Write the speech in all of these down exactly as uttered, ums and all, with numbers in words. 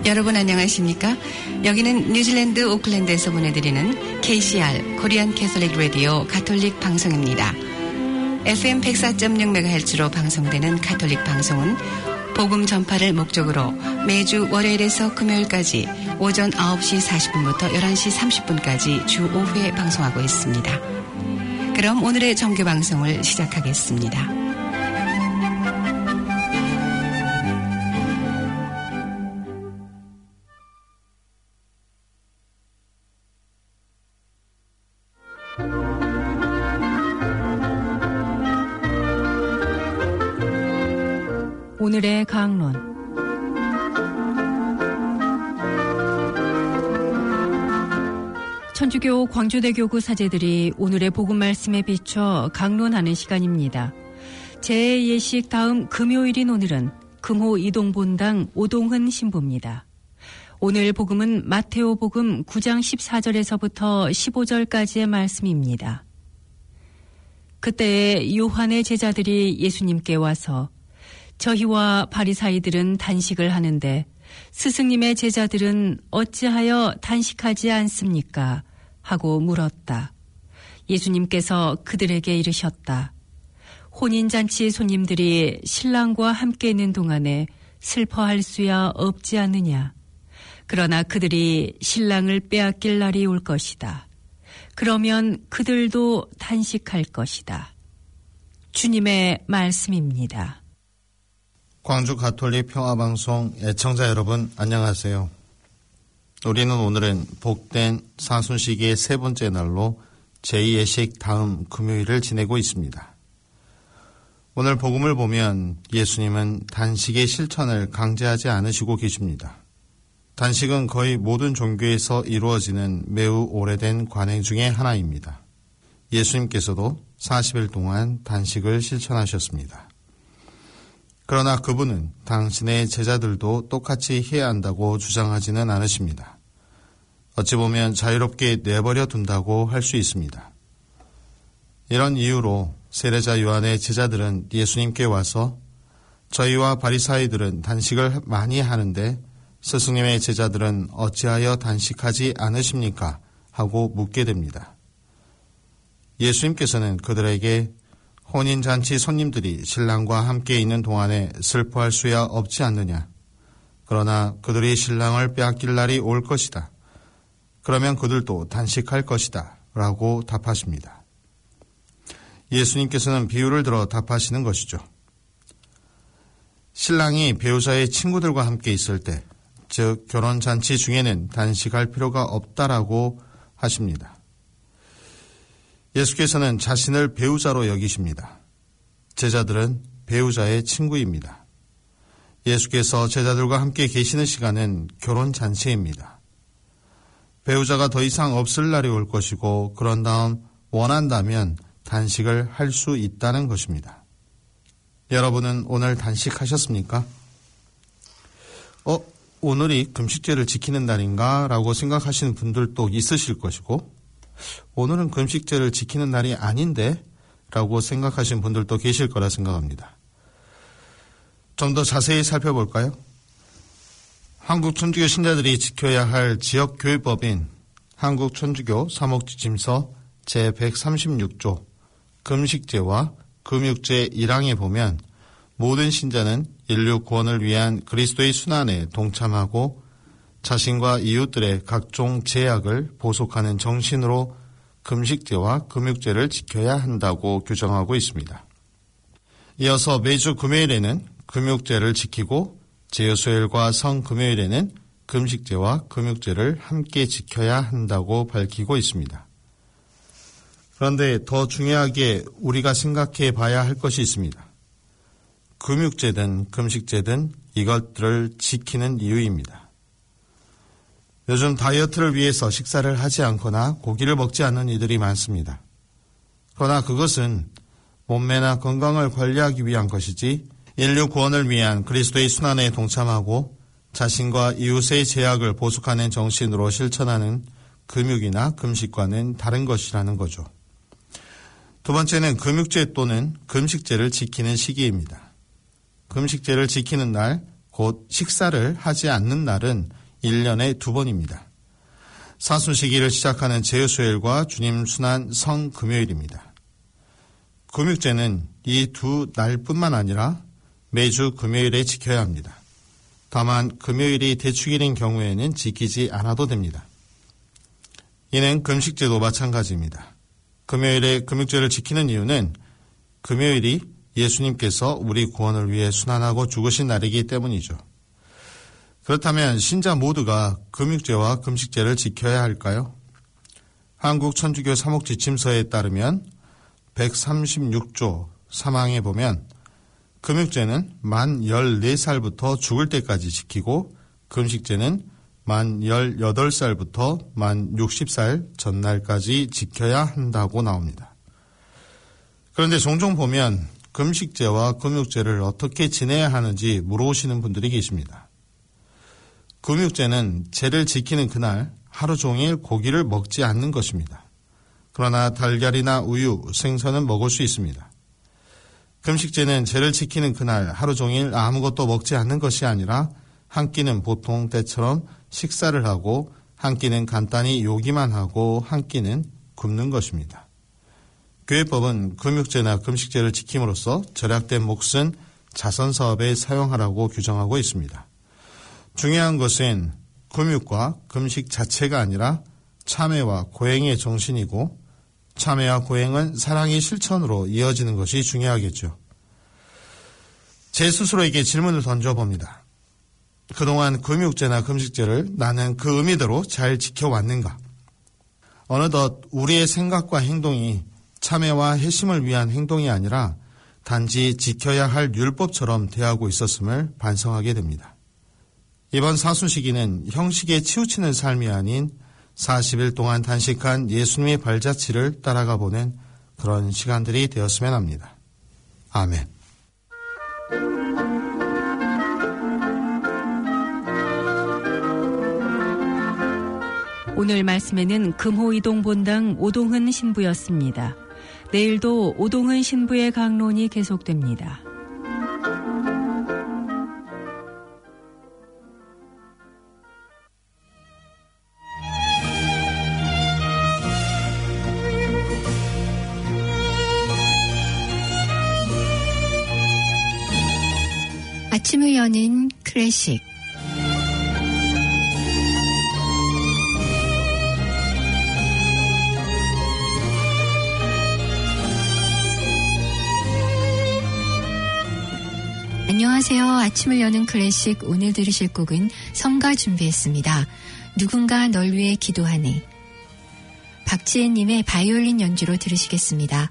여러분 안녕하십니까? 여기는 뉴질랜드 오클랜드에서 보내드리는 케이씨알 코리안 캐톨릭 라디오 가톨릭 방송입니다. 에프엠 백사 점 영 메가헤르츠로 방송되는 가톨릭 방송은 복음 전파를 목적으로 매주 월요일에서 금요일까지 오전 아홉 시 사십 분부터 열한 시 삼십 분까지 주 오 회 방송하고 있습니다. 그럼 오늘의 정규 방송을 시작하겠습니다. 오늘의 강론. 천주교 광주대교구 사제들이 오늘의 복음 말씀에 비춰 강론하는 시간입니다. 제의 예식 다음 금요일인 오늘은 금호 이동본당 오동흔 신부입니다. 오늘 복음은 마테오 복음 구 장 십사 절에서부터 십오 절까지의 말씀입니다. 그때에 요한의 제자들이 예수님께 와서 저희와 바리사이들은 단식을 하는데 스승님의 제자들은 어찌하여 단식하지 않습니까? 하고 물었다. 예수님께서 그들에게 이르셨다. 혼인잔치 손님들이 신랑과 함께 있는 동안에 슬퍼할 수야 없지 않느냐. 그러나 그들이 신랑을 빼앗길 날이 올 것이다. 그러면 그들도 단식할 것이다. 주님의 말씀입니다. 광주 가톨릭 평화방송 애청자 여러분 안녕하세요. 우리는 오늘은 복된 사순시기의 세 번째 날로 제이 예식 다음 금요일을 지내고 있습니다. 오늘 복음을 보면 예수님은 단식의 실천을 강제하지 않으시고 계십니다. 단식은 거의 모든 종교에서 이루어지는 매우 오래된 관행 중에 하나입니다. 예수님께서도 사십 일 동안 단식을 실천하셨습니다. 그러나 그분은 당신의 제자들도 똑같이 해야 한다고 주장하지는 않으십니다. 어찌 보면 자유롭게 내버려 둔다고 할 수 있습니다. 이런 이유로 세례자 요한의 제자들은 예수님께 와서 저희와 바리사이들은 단식을 많이 하는데 스승님의 제자들은 어찌하여 단식하지 않으십니까? 하고 묻게 됩니다. 예수님께서는 그들에게 혼인잔치 손님들이 신랑과 함께 있는 동안에 슬퍼할 수야 없지 않느냐. 그러나 그들이 신랑을 빼앗길 날이 올 것이다. 그러면 그들도 단식할 것이다. 라고 답하십니다. 예수님께서는 비유를 들어 답하시는 것이죠. 신랑이 배우자의 친구들과 함께 있을 때, 즉 결혼잔치 중에는 단식할 필요가 없다라고 하십니다. 예수께서는 자신을 배우자로 여기십니다. 제자들은 배우자의 친구입니다. 예수께서 제자들과 함께 계시는 시간은 결혼잔치입니다. 배우자가 더 이상 없을 날이 올 것이고 그런 다음 원한다면 단식을 할 수 있다는 것입니다. 여러분은 오늘 단식하셨습니까? 어, 오늘이 금식제를 지키는 날인가? 라고 생각하시는 분들도 있으실 것이고 오늘은 금식제를 지키는 날이 아닌데? 라고 생각하시는 분들도 계실 거라 생각합니다. 좀 더 자세히 살펴볼까요? 한국 천주교 신자들이 지켜야 할 지역교회법인 한국천주교 사목지침서 제백삼십육 조 금식제와 금육제 일 항에 보면 모든 신자는 인류 구원을 위한 그리스도의 순환에 동참하고 자신과 이웃들의 각종 제약을 보속하는 정신으로 금식제와 금육제를 지켜야 한다고 규정하고 있습니다. 이어서 매주 금요일에는 금육제를 지키고 제수요일과 성금요일에는 금식제와 금육제를 함께 지켜야 한다고 밝히고 있습니다. 그런데 더 중요하게 우리가 생각해 봐야 할 것이 있습니다. 금육제든 금식제든 이것들을 지키는 이유입니다. 요즘 다이어트를 위해서 식사를 하지 않거나 고기를 먹지 않는 이들이 많습니다. 그러나 그것은 몸매나 건강을 관리하기 위한 것이지 인류 구원을 위한 그리스도의 순환에 동참하고 자신과 이웃의 제약을 보숙하는 정신으로 실천하는 금육이나 금식과는 다른 것이라는 거죠. 두 번째는 금육제 또는 금식제를 지키는 시기입니다. 금식제를 지키는 날, 곧 식사를 하지 않는 날은 일 년에 두 번입니다. 사순시기를 시작하는 제수일과 주님 순환 성금요일입니다. 금육제는 이 두 날뿐만 아니라 매주 금요일에 지켜야 합니다. 다만 금요일이 대축일인 경우에는 지키지 않아도 됩니다. 이는 금식제도 마찬가지입니다. 금요일에 금육제를 지키는 이유는 금요일이 예수님께서 우리 구원을 위해 순환하고 죽으신 날이기 때문이죠. 그렇다면 신자 모두가 금육제와 금식제를 지켜야 할까요? 한국 천주교 사목지침서에 따르면 백삼십육 조 삼 항에 보면 금육제는 만 열네 살부터 죽을 때까지 지키고 금식제는 만 열여덟 살부터 만 육십 살 전날까지 지켜야 한다고 나옵니다. 그런데 종종 보면 금식제와 금육제를 어떻게 지내야 하는지 물어보시는 분들이 계십니다. 금육제는 제를 지키는 그날 하루 종일 고기를 먹지 않는 것입니다. 그러나 달걀이나 우유, 생선은 먹을 수 있습니다. 금식제는 제를 지키는 그날 하루 종일 아무것도 먹지 않는 것이 아니라 한 끼는 보통 때처럼 식사를 하고 한 끼는 간단히 요기만 하고 한 끼는 굶는 것입니다. 교회법은 금육제나 금식제를 지킴으로써 절약된 몫은 자선사업에 사용하라고 규정하고 있습니다. 중요한 것은 금육과 금식 자체가 아니라 참회와 고행의 정신이고 참회와 고행은 사랑의 실천으로 이어지는 것이 중요하겠죠. 제 스스로에게 질문을 던져봅니다. 그동안 금육제나 금식제를 나는 그 의미대로 잘 지켜왔는가? 어느덧 우리의 생각과 행동이 참회와 회심을 위한 행동이 아니라 단지 지켜야 할 율법처럼 대하고 있었음을 반성하게 됩니다. 이번 사순시기는 형식에 치우치는 삶이 아닌 사십 일 동안 단식한 예수님의 발자취를 따라가 보는 그런 시간들이 되었으면 합니다. 아멘. 오늘 말씀에는 금호이동 본당 오동흔 신부였습니다. 내일도 오동흔 신부의 강론이 계속됩니다. 아침을 여는 클래식 안녕하세요. 아침을 여는 클래식 오늘 들으실 곡은 성가 준비했습니다. 누군가 널 위해 기도하네. 박지혜님의 바이올린 연주로 들으시겠습니다.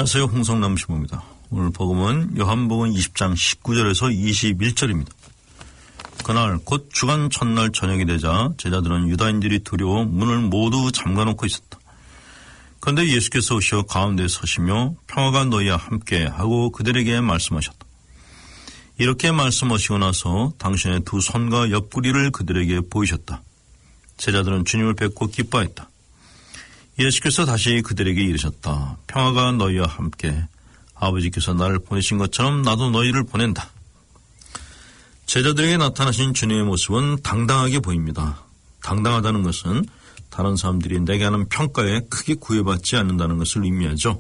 안녕하세요. 홍성남 신부입니다. 오늘 복음은 요한복음 이십 장 십구 절에서 이십일 절입니다. 그날 곧 주간 첫날 저녁이 되자 제자들은 유다인들이 두려워 문을 모두 잠가놓고 있었다. 그런데 예수께서 오셔 가운데 서시며 평화가 너희와 함께 하고 그들에게 말씀하셨다. 이렇게 말씀하시고 나서 당신의 두 손과 옆구리를 그들에게 보이셨다. 제자들은 주님을 뵙고 기뻐했다. 예수께서 다시 그들에게 이르셨다. 평화가 너희와 함께, 아버지께서 나를 보내신 것처럼 나도 너희를 보낸다. 제자들에게 나타나신 주님의 모습은 당당하게 보입니다. 당당하다는 것은 다른 사람들이 내게 하는 평가에 크게 구애받지 않는다는 것을 의미하죠.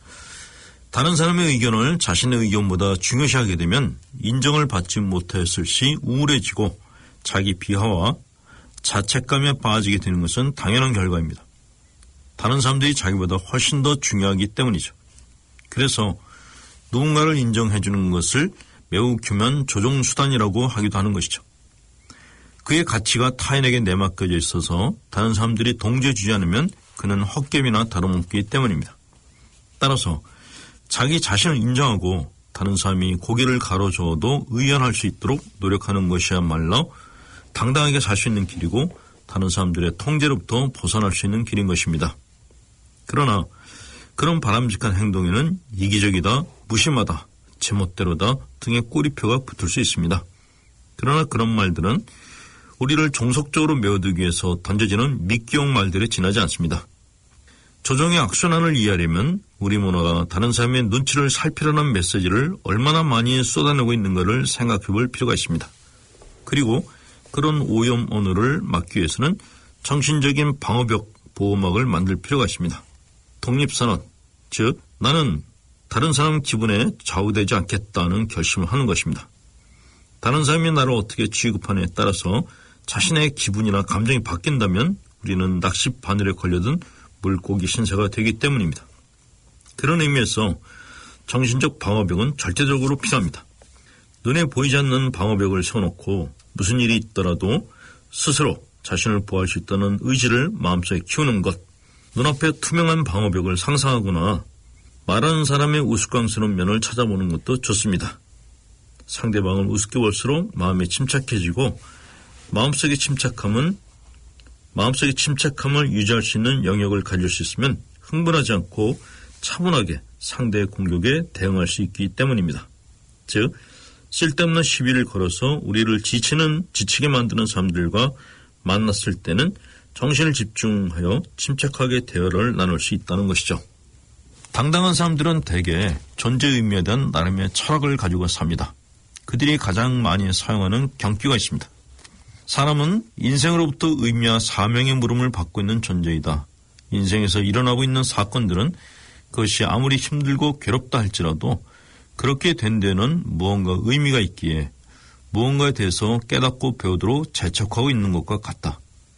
다른 사람의 의견을 자신의 의견보다 중요시하게 되면 인정을 받지 못했을 시 우울해지고 자기 비하와 자책감에 빠지게 되는 것은 당연한 결과입니다. 다른 사람들이 자기보다 훨씬 더 중요하기 때문이죠. 그래서 누군가를 인정해 주는 것을 매우 교묘한 조종수단이라고 하기도 하는 것이죠. 그의 가치가 타인에게 내맡겨져 있어서 다른 사람들이 동조해주지 않으면 그는 헛개비나 다름없기 때문입니다. 따라서 자기 자신을 인정하고 다른 사람이 고개를 가로저어도 의연할 수 있도록 노력하는 것이야말로 당당하게 살 수 있는 길이고 다른 사람들의 통제로부터 벗어날 수 있는 길인 것입니다. 그러나 그런 바람직한 행동에는 이기적이다, 무심하다, 제멋대로다 등의 꼬리표가 붙을 수 있습니다. 그러나 그런 말들은 우리를 종속적으로 메워두기 위해서 던져지는 미끼용 말들에 지나지 않습니다. 조정의 악순환을 이해하려면 우리 문화가 다른 사람의 눈치를 살피려는 메시지를 얼마나 많이 쏟아내고 있는가를 생각해 볼 필요가 있습니다. 그리고 그런 오염 언어를 막기 위해서는 정신적인 방어벽 보호막을 만들 필요가 있습니다. 독립선언, 즉 나는 다른 사람 기분에 좌우되지 않겠다는 결심을 하는 것입니다. 다른 사람이 나를 어떻게 취급하느냐에 따라서 자신의 기분이나 감정이 바뀐다면 우리는 낚시 바늘에 걸려든 물고기 신세가 되기 때문입니다. 그런 의미에서 정신적 방어벽은 절대적으로 필요합니다. 눈에 보이지 않는 방어벽을 세워놓고 무슨 일이 있더라도 스스로 자신을 보호할 수 있다는 의지를 마음속에 키우는 것, 눈앞에 투명한 방어벽을 상상하거나 말하는 사람의 우스꽝스러운 면을 찾아보는 것도 좋습니다. 상대방을 우습게 볼수록 마음이 침착해지고 마음속의 침착함은 마음속의 침착함을 유지할 수 있는 영역을 가질 수 있으면 흥분하지 않고 차분하게 상대의 공격에 대응할 수 있기 때문입니다. 즉, 쓸데없는 시비를 걸어서 우리를 지치는, 지치게 만드는 사람들과 만났을 때는 정신을 집중하여 침착하게 대화를 나눌 수 있다는 것이죠. 당당한 사람들은 대개 존재 의미에 대한 나름의 철학을 가지고 삽니다. 그들이 가장 많이 사용하는 경기가 있습니다. 사람은 인생으로부터 의미와 사명의 물음을 받고 있는 존재이다. 인생에서 일어나고 있는 사건들은 그것이 아무리 힘들고 괴롭다 할지라도 그렇게 된 데는 무언가 의미가 있기에 무언가에 대해서 깨닫고 배우도록 재촉하고 있는 것과 같다.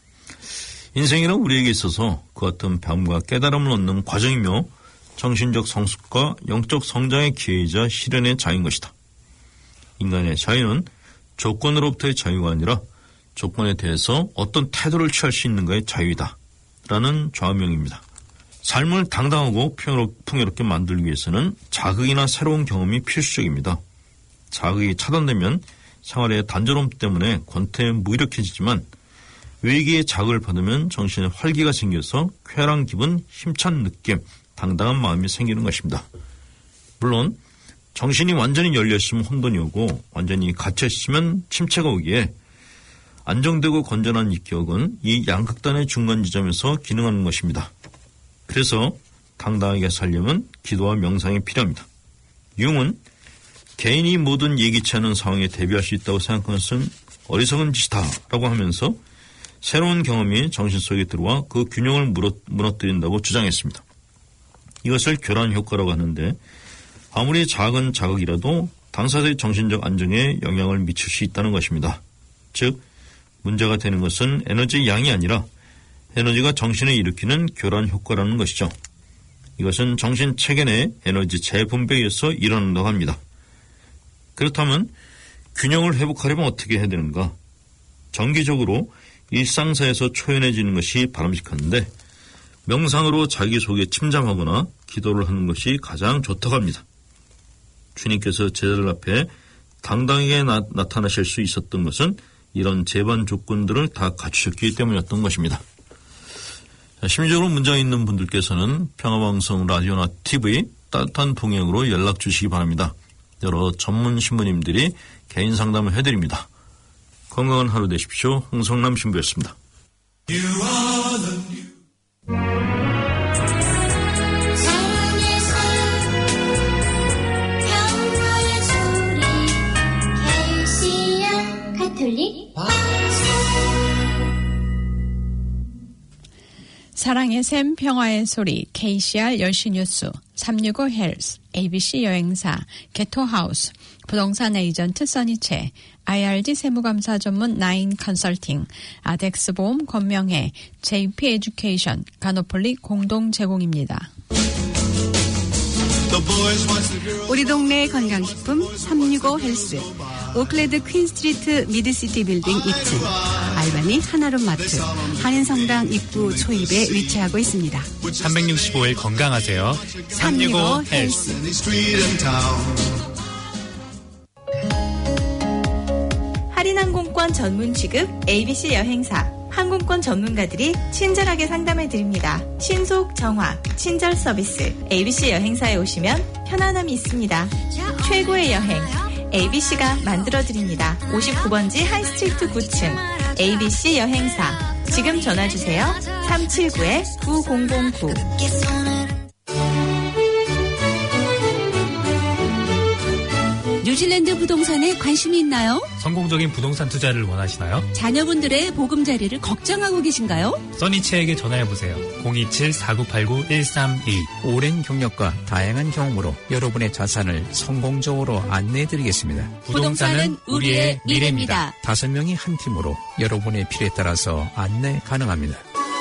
인생이란 우리에게 있어서 그 같은 배움과 깨달음을 얻는 과정이며 정신적 성숙과 영적 성장의 기회이자 실현의 자유인 것이다. 인간의 자유는 조건으로부터의 자유가 아니라 조건에 대해서 어떤 태도를 취할 수 있는가의 자유이다. 라는 좌우명입니다. 삶을 당당하고 풍요롭게 만들기 위해서는 자극이나 새로운 경험이 필수적입니다. 자극이 차단되면 생활의 단조로움 때문에 권태에 무기력해지지만 외계의 자극을 받으면 정신에 활기가 생겨서 쾌활한 기분, 힘찬 느낌, 당당한 마음이 생기는 것입니다. 물론 정신이 완전히 열려있으면 혼돈이 오고 완전히 갇혀있으면 침체가 오기에 안정되고 건전한 이 기억은 이 양극단의 중간 지점에서 기능하는 것입니다. 그래서 당당하게 살려면 기도와 명상이 필요합니다. 융은 개인이 모든 예기치 않은 상황에 대비할 수 있다고 생각하는 것은 어리석은 짓이다 라고 하면서 새로운 경험이 정신 속에 들어와 그 균형을 무너뜨린다고 주장했습니다. 이것을 교란 효과라고 하는데 아무리 작은 자극이라도 당사자의 정신적 안정에 영향을 미칠 수 있다는 것입니다. 즉 문제가 되는 것은 에너지의 양이 아니라 에너지가 정신에 일으키는 교란 효과라는 것이죠. 이것은 정신 체계 에너지 재분배에 의해서 일어난다고 합니다. 그렇다면 균형을 회복하려면 어떻게 해야 되는가? 정기적으로 일상사에서 초연해지는 것이 바람직한데 명상으로 자기 속에 침잠하거나 기도를 하는 것이 가장 좋다고 합니다. 주님께서 제자들 앞에 당당하게 나, 나타나실 수 있었던 것은 이런 제반 조건들을 다 갖추셨기 때문이었던 것입니다. 심리적으로 문제가 있는 분들께서는 평화방송 라디오나 티비 따뜻한 동행으로 연락 주시기 바랍니다. 여러 전문 신부님들이 개인 상담을 해드립니다. 건강한 하루 되십시오. 홍성남 신부였습니다. 사랑의 샘 평화의 소리 케이씨알 열시 뉴스 삼육오 헬스 에이비씨 여행사 게토하우스 부동산 에이전트 써니체 아이알디 세무감사 전문 나인 컨설팅 아덱스 보험 권명회 제이피 에듀케이션 가노폴리 공동 제공입니다. 우리 동네 건강식품 삼육오 헬스 오클랜드 퀸스트리트 미드시티 빌딩 이 층 알바니 하나룸마트 한인성당 입구 초입에 위치하고 있습니다. 삼백육십오 일 건강하세요. 삼육오 헬스. 할인 항공권 전문 취급 에이비씨 여행사 항공권 전문가들이 친절하게 상담해드립니다. 신속, 정확, 친절 서비스 에이비씨 여행사에 오시면 편안함이 있습니다. 최고의 여행 에이비씨가 만들어드립니다. 오십구 번지 하이스트리트 구 층 에이비씨 여행사 지금 전화주세요. 삼칠구 구공공구 뉴질랜드 부동산에 관심이 있나요? 성공적인 부동산 투자를 원하시나요? 자녀분들의 보금자리를 걱정하고 계신가요? 써니체에게 전화해보세요. 공이칠 사구팔구 일삼이 오랜 경력과 다양한 경험으로 여러분의 자산을 성공적으로 안내해드리겠습니다. 부동산은 우리의 미래입니다. 다섯 명이 한 팀으로 여러분의 필요에 따라서 안내 가능합니다.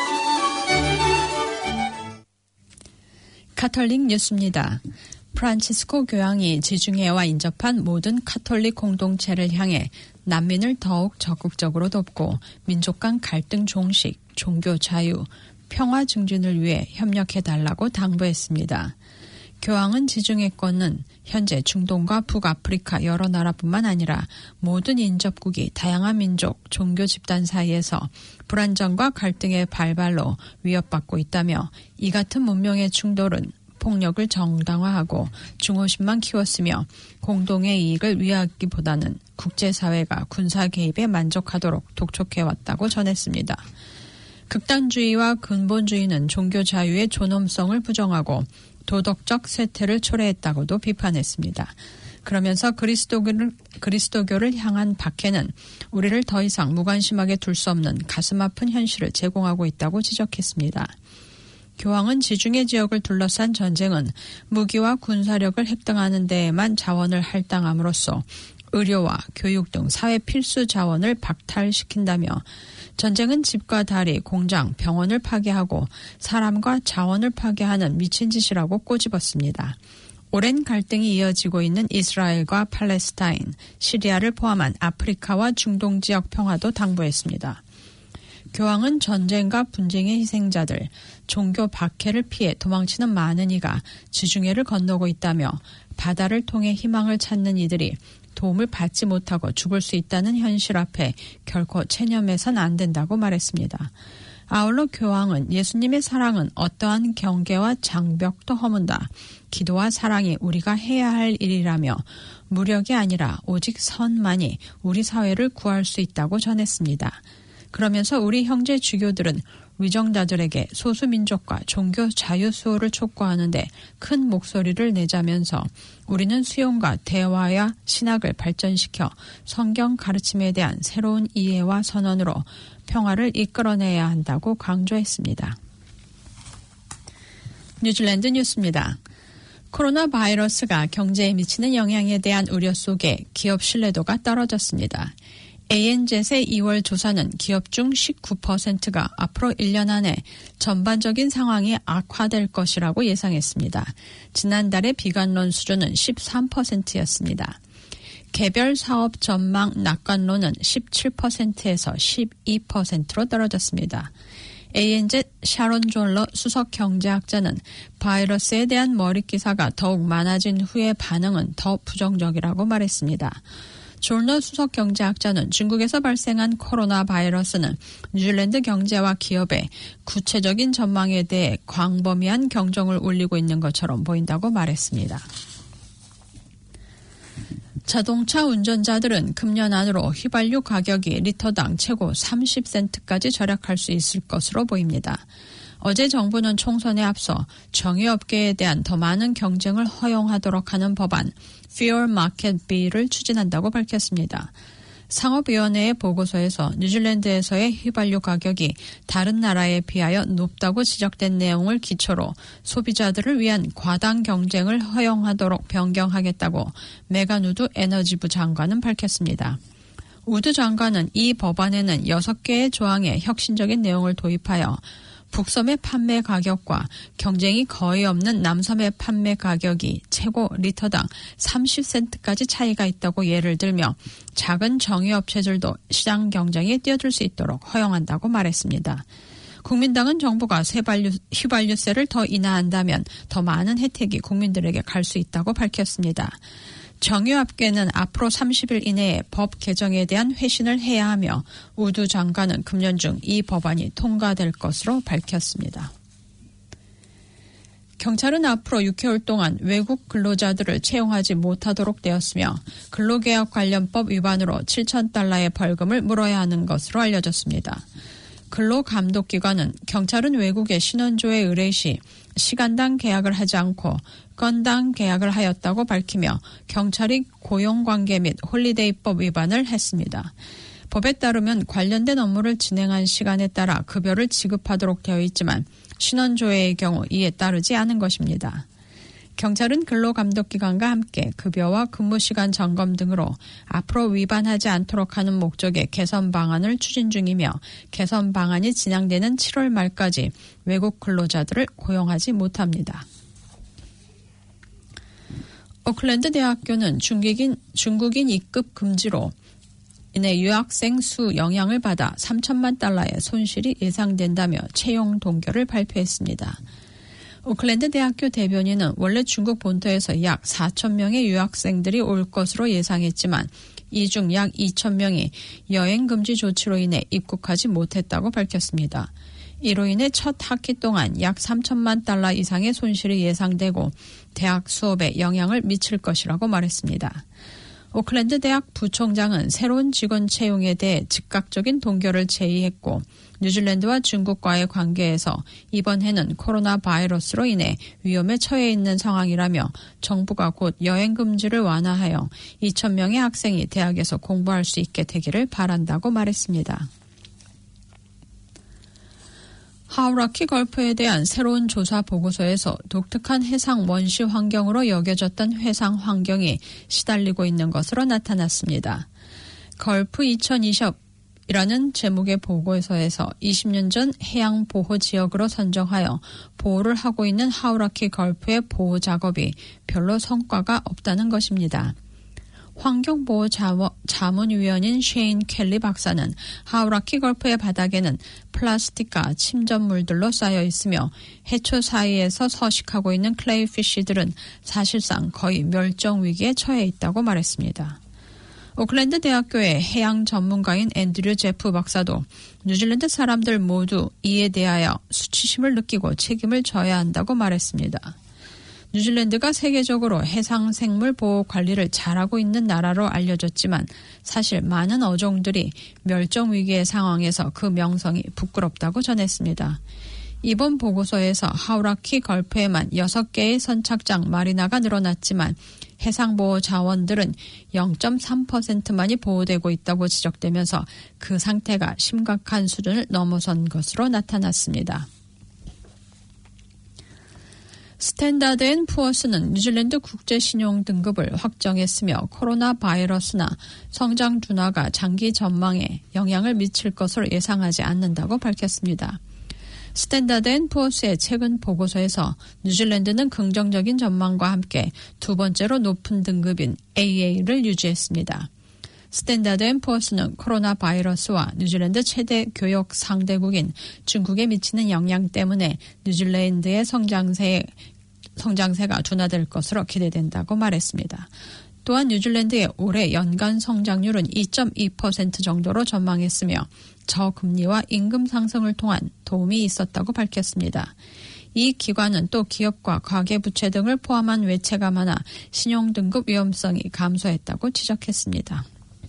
카톨릭 뉴스입니다. 프란치스코 교황이 지중해와 인접한 모든 카톨릭 공동체를 향해 난민을 더욱 적극적으로 돕고 민족 간 갈등 종식, 종교 자유, 평화 증진을 위해 협력해달라고 당부했습니다. 교황은 지중해권은 현재 중동과 북아프리카 여러 나라뿐만 아니라 모든 인접국이 다양한 민족, 종교 집단 사이에서 불안정과 갈등의 발발로 위협받고 있다며 이 같은 문명의 충돌은 폭력을 정당화하고 중호심만 키웠으며 공동의 이익을 위하기보다는 국제사회가 군사 개입에 만족하도록 독촉해왔다고 전했습니다. 극단주의와 근본주의는 종교 자유의 존엄성을 부정하고 도덕적 쇠퇴를 초래했다고도 비판했습니다. 그러면서 그리스도교를, 그리스도교를 향한 박해는 우리를 더 이상 무관심하게 둘 수 없는 가슴 아픈 현실을 제공하고 있다고 지적했습니다. 교황은 지중해 지역을 둘러싼 전쟁은 무기와 군사력을 획득하는 데에만 자원을 할당함으로써 의료와 교육 등 사회 필수 자원을 박탈시킨다며 전쟁은 집과 다리, 공장, 병원을 파괴하고 사람과 자원을 파괴하는 미친 짓이라고 꼬집었습니다. 오랜 갈등이 이어지고 있는 이스라엘과 팔레스타인, 시리아를 포함한 아프리카와 중동 지역 평화도 당부했습니다. 교황은 전쟁과 분쟁의 희생자들, 종교 박해를 피해 도망치는 많은 이가 지중해를 건너고 있다며 바다를 통해 희망을 찾는 이들이 도움을 받지 못하고 죽을 수 있다는 현실 앞에 결코 체념해선 안 된다고 말했습니다. 아울러 교황은 예수님의 사랑은 어떠한 경계와 장벽도 허문다. 기도와 사랑이 우리가 해야 할 일이라며 무력이 아니라 오직 선만이 우리 사회를 구할 수 있다고 전했습니다. 그러면서 우리 형제 주교들은 위정자들에게 소수민족과 종교 자유 수호를 촉구하는데 큰 목소리를 내자면서 우리는 수용과 대화와 신학을 발전시켜 성경 가르침에 대한 새로운 이해와 선언으로 평화를 이끌어내야 한다고 강조했습니다. 뉴질랜드 뉴스입니다. 코로나 바이러스가 경제에 미치는 영향에 대한 우려 속에 기업 신뢰도가 떨어졌습니다. 에이엔젯의 이월 조사는 기업 중 십구 퍼센트가 앞으로 일 년 안에 전반적인 상황이 악화될 것이라고 예상했습니다. 지난달의 비관론 수준은 십삼 퍼센트였습니다. 개별 사업 전망 낙관론은 십칠 퍼센트에서 십이 퍼센트로 떨어졌습니다. 에이엔지 샤론 졸러 수석 경제학자는 바이러스에 대한 머릿기사가 더욱 많아진 후의 반응은 더 부정적이라고 말했습니다. 졸러 수석 경제학자는 중국에서 발생한 코로나 바이러스는 뉴질랜드 경제와 기업의 구체적인 전망에 대해 광범위한 경종을 울리고 있는 것처럼 보인다고 말했습니다. 자동차 운전자들은 금년 안으로 휘발유 가격이 리터당 최고 삼십 센트까지 절약할 수 있을 것으로 보입니다. 어제 정부는 총선에 앞서 정유업계에 대한 더 많은 경쟁을 허용하도록 하는 법안 Fair Market Bill을 추진한다고 밝혔습니다. 상업위원회의 보고서에서 뉴질랜드에서의 휘발유 가격이 다른 나라에 비하여 높다고 지적된 내용을 기초로 소비자들을 위한 과당 경쟁을 허용하도록 변경하겠다고 메간 우드 에너지부 장관은 밝혔습니다. 우드 장관은 이 법안에는 여섯 개의 조항에 혁신적인 내용을 도입하여 북섬의 판매 가격과 경쟁이 거의 없는 남섬의 판매 가격이 최고 리터당 삼십 센트까지 차이가 있다고 예를 들며 작은 정유업체들도 시장 경쟁에 뛰어들 수 있도록 허용한다고 말했습니다. 국민당은 정부가 휘발유, 휘발유세를 더 인하한다면 더 많은 혜택이 국민들에게 갈 수 있다고 밝혔습니다. 정유업계는 앞으로 삼십 일 이내에 법 개정에 대한 회신을 해야 하며 우드 장관은 금년 중 이 법안이 통과될 것으로 밝혔습니다. 경찰은 앞으로 육 개월 동안 외국 근로자들을 채용하지 못하도록 되었으며 근로개혁 관련법 위반으로 칠천 달러의 벌금을 물어야 하는 것으로 알려졌습니다. 근로감독기관은 경찰은 외국의 신원조회 의뢰 시 시간당 계약을 하지 않고 건당 계약을 하였다고 밝히며 경찰이 고용관계 및 홀리데이법 위반을 했습니다. 법에 따르면 관련된 업무를 진행한 시간에 따라 급여를 지급하도록 되어 있지만 신원조회의 경우 이에 따르지 않은 것입니다. 경찰은 근로감독기관과 함께 급여와 근무시간 점검 등으로 앞으로 위반하지 않도록 하는 목적의 개선 방안을 추진 중이며 개선 방안이 진행되는 칠월 말까지 외국 근로자들을 고용하지 못합니다. 오클랜드 대학교는 중국인, 중국인 입국 금지로 인해 유학생 수 영향을 받아 삼천만 달러의 손실이 예상된다며 채용 동결을 발표했습니다. 오클랜드 대학교 대변인은 원래 중국 본토에서 약 사천 명의 유학생들이 올 것으로 예상했지만 이 중 약 이천 명이 여행 금지 조치로 인해 입국하지 못했다고 밝혔습니다. 이로 인해 첫 학기 동안 약 삼천만 달러 이상의 손실이 예상되고 대학 수업에 영향을 미칠 것이라고 말했습니다. 오클랜드 대학 부총장은 새로운 직원 채용에 대해 즉각적인 동결을 제의했고 뉴질랜드와 중국과의 관계에서 이번 해는 코로나 바이러스로 인해 위험에 처해 있는 상황이라며 정부가 곧 여행 금지를 완화하여 이천 명의 학생이 대학에서 공부할 수 있게 되기를 바란다고 말했습니다. 하우라키 걸프에 대한 새로운 조사 보고서에서 독특한 해상 원시 환경으로 여겨졌던 해상 환경이 시달리고 있는 것으로 나타났습니다. 걸프 이천이십이라는 제목의 보고서에서 이십 년 전 해양 보호 지역으로 선정하여 보호를 하고 있는 하우라키 걸프의 보호 작업이 별로 성과가 없다는 것입니다. 환경보호자문위원인 쉐인 켈리 박사는 하우라키 걸프의 바닥에는 플라스틱과 침전물들로 쌓여 있으며 해초 사이에서 서식하고 있는 클레이피쉬들은 사실상 거의 멸종 위기에 처해 있다고 말했습니다. 오클랜드 대학교의 해양 전문가인 앤드류 제프 박사도 뉴질랜드 사람들 모두 이에 대하여 수치심을 느끼고 책임을 져야 한다고 말했습니다. 뉴질랜드가 세계적으로 해상생물 보호 관리를 잘하고 있는 나라로 알려졌지만 사실 많은 어종들이 멸종위기의 상황에서 그 명성이 부끄럽다고 전했습니다. 이번 보고서에서 하우라키 걸프에만 여섯 개의 선착장 마리나가 늘어났지만 해상보호 자원들은 영 점 삼 퍼센트만이 보호되고 있다고 지적되면서 그 상태가 심각한 수준을 넘어선 것으로 나타났습니다. 스탠다드 앤 푸어스는 뉴질랜드 국제신용 등급을 확정했으며 코로나 바이러스나 성장 둔화가 장기 전망에 영향을 미칠 것으로 예상하지 않는다고 밝혔습니다. 스탠다드 앤 푸어스의 최근 보고서에서 뉴질랜드는 긍정적인 전망과 함께 두 번째로 높은 등급인 에이에이를 유지했습니다. 스탠다드 앤 포어스는 코로나 바이러스와 뉴질랜드 최대 교역 상대국인 중국에 미치는 영향 때문에 뉴질랜드의 성장세, 성장세가 둔화될 것으로 기대된다고 말했습니다. 또한 뉴질랜드의 올해 연간 성장률은 이 점 이 퍼센트 정도로 전망했으며 저금리와 임금 상승을 통한 도움이 있었다고 밝혔습니다. 이 기관은 또 기업과 가계부채 등을 포함한 외채가 많아 신용등급 위험성이 감소했다고 지적했습니다.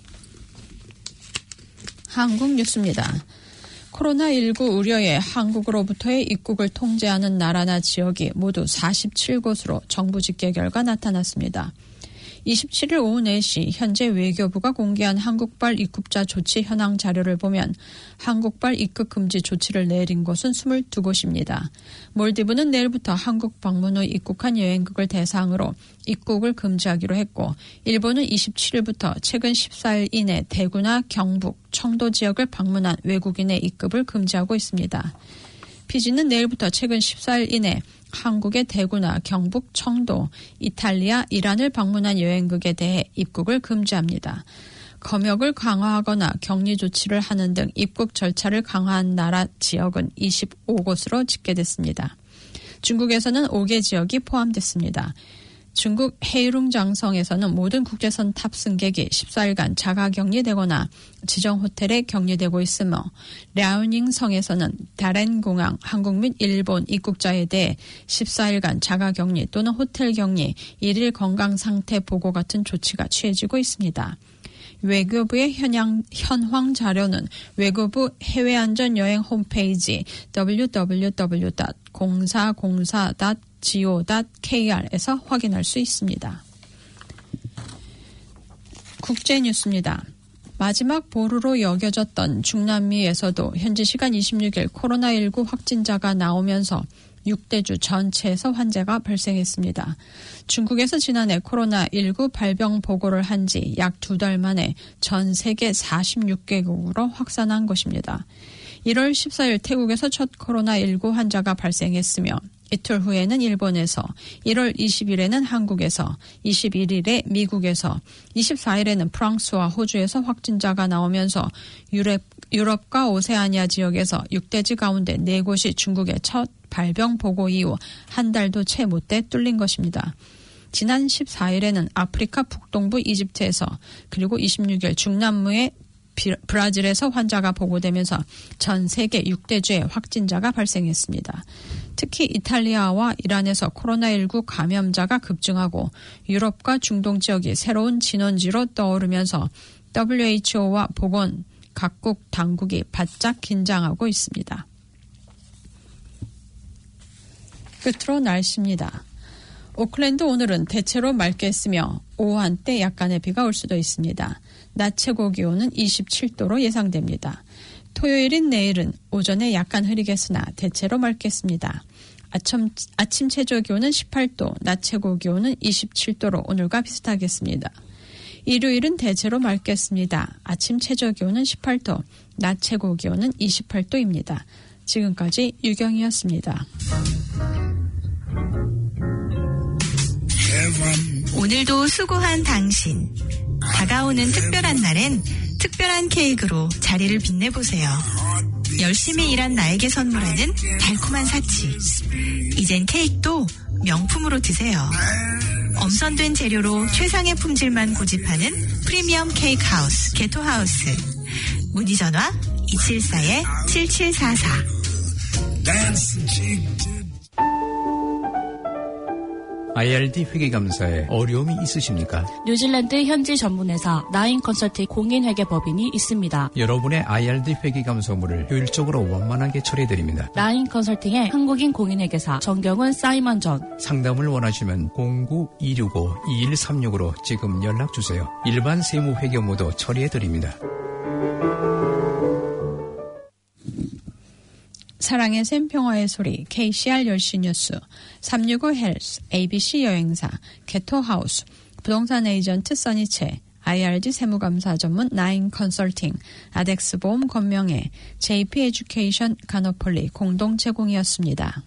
한국 뉴스입니다. 코로나십구 우려에 한국으로부터의 입국을 통제하는 나라나 지역이 모두 사십칠 곳으로 정부 집계 결과 나타났습니다. 이십칠일 오후 네 시 현재 외교부가 공개한 한국발 입국자 조치 현황 자료를 보면 한국발 입국 금지 조치를 내린 곳은 이십이 곳입니다. 몰디브는 내일부터 한국 방문 후 입국한 여행객을 대상으로 입국을 금지하기로 했고 일본은 이십칠일부터 최근 십사일 이내 대구나 경북, 청도 지역을 방문한 외국인의 입국을 금지하고 있습니다. 피지는 내일부터 최근 십사일 이내 한국의 대구나 경북, 청도, 이탈리아, 이란을 방문한 여행객에 대해 입국을 금지합니다. 검역을 강화하거나 격리 조치를 하는 등 입국 절차를 강화한 나라 지역은 이십오 곳으로 집계됐습니다. 중국에서는 다섯 개 지역이 포함됐습니다. 중국 헤이룽장성에서는 모든 국제선 탑승객이 십사일간 자가격리되거나 지정 호텔에 격리되고 있으며 랴오닝성에서는 다롄공항 한국 및 일본 입국자에 대해 십사일간 자가격리 또는 호텔격리, 일일 건강상태 보고 같은 조치가 취해지고 있습니다. 외교부의 현황, 현황 자료는 외교부 해외안전여행 홈페이지 더블유 더블유 더블유 닷 공사공사 닷 지오 닷 케이알에서 확인할 수 있습니다. 국제뉴스입니다. 마지막 보루로 여겨졌던 중남미에서도 현지 시간 이십육일 코로나십구 확진자가 나오면서 육 대주 전체에서 환자가 발생했습니다. 중국에서 지난해 코로나십구 발병 보고를 한 지 약 두 달 만에 전 세계 사십육 개국으로 확산한 것입니다. 일월 십사일 태국에서 첫 코로나십구 환자가 발생했으며 이틀 후에는 일본에서, 일월 이십일에는 한국에서, 이십일일에 미국에서, 이십사일에는 프랑스와 호주에서 확진자가 나오면서 유럽, 유럽과 오세아니아 지역에서 육 대지 가운데 네 곳이 중국의 첫 발병 보고 이후 한 달도 채 못 돼 뚫린 것입니다. 지난 십사일에는 아프리카 북동부 이집트에서 그리고 이십육일 중남미의 브라질에서 환자가 보고되면서 전 세계 육 대주에 확진자가 발생했습니다. 특히 이탈리아와 이란에서 코로나십구 감염자가 급증하고 유럽과 중동 지역이 새로운 진원지로 떠오르면서 더블유에이치오와 보건 각국 당국이 바짝 긴장하고 있습니다. 끝으로 날씨입니다. 오클랜드 오늘은 대체로 맑겠으며 오후 한때 약간의 비가 올 수도 있습니다. 낮 최고 기온은 이십칠도로 예상됩니다. 토요일인 내일은 오전에 약간 흐리겠으나 대체로 맑겠습니다. 아침, 아침 최저 기온은 십팔도, 낮 최고 기온은 이십칠도로 오늘과 비슷하겠습니다. 일요일은 대체로 맑겠습니다. 아침 최저 기온은 십팔도, 낮 최고 기온은 이십팔도입니다. 지금까지 유경이었습니다. 오늘도 수고한 당신. 다가오는 특별한 날엔 특별한 케이크로 자리를 빛내보세요. 열심히 일한 나에게 선물하는 달콤한 사치. 이젠 케이크도 명품으로 드세요. 엄선된 재료로 최상의 품질만 고집하는 프리미엄 케이크 하우스 게토하우스. 문의 전화 이칠사 칠칠사사. 아이알디 회계감사에 어려움이 있으십니까? 뉴질랜드 현지 전문회사 나인 컨설팅 공인회계법인이 있습니다. 여러분의 아이알디 회계감사물을 효율적으로 원만하게 처리해드립니다. 나인 컨설팅의 한국인 공인회계사 정경은 사이먼 전. 상담을 원하시면 공구 이육오 이일삼육으로 지금 연락주세요. 일반 세무회계무도 처리해드립니다. 사랑의 샘 평화의 소리 케이씨알 열시 뉴스 삼육오 헬스 에이비씨 여행사 게토하우스 부동산 에이전트 써니체 아이알디 세무감사 전문 나인 컨설팅 아덱스 보험 건명회 제이피 에듀케이션 가노폴리 공동 제공이었습니다.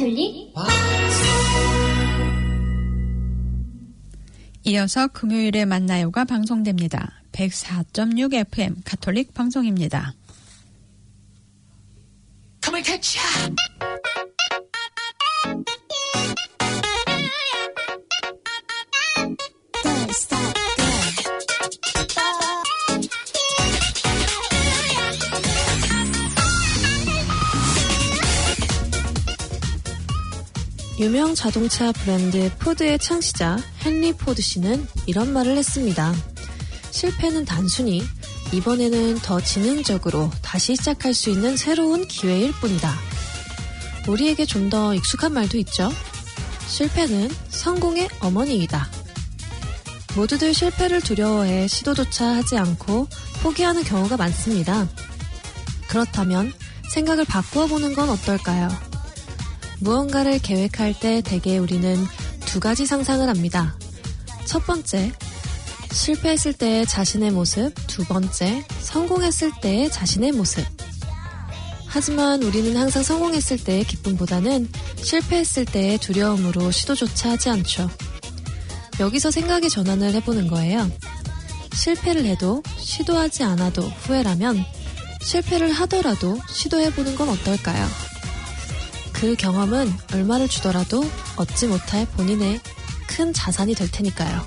가톨릭 이어서 금요일에 만나요가 방송됩니다. 백사 점 육 에프엠 가톨릭 방송입니다. Come and catch ya! 유명 자동차 브랜드 포드의 창시자 헨리 포드 씨는 이런 말을 했습니다. 실패는 단순히 이번에는 더 지능적으로 다시 시작할 수 있는 새로운 기회일 뿐이다. 우리에게 좀 더 익숙한 말도 있죠. 실패는 성공의 어머니이다. 모두들 실패를 두려워해 시도조차 하지 않고 포기하는 경우가 많습니다. 그렇다면 생각을 바꾸어 보는 건 어떨까요? 무언가를 계획할 때 대개 우리는 두 가지 상상을 합니다. 첫 번째, 실패했을 때의 자신의 모습, 두 번째, 성공했을 때의 자신의 모습. 하지만 우리는 항상 성공했을 때의 기쁨보다는 실패했을 때의 두려움으로 시도조차 하지 않죠. 여기서 생각의 전환을 해보는 거예요. 실패를 해도 시도하지 않아도 후회라면 실패를 하더라도 시도해보는 건 어떨까요? 그 경험은 얼마를 주더라도 얻지 못할 본인의 큰 자산이 될 테니까요.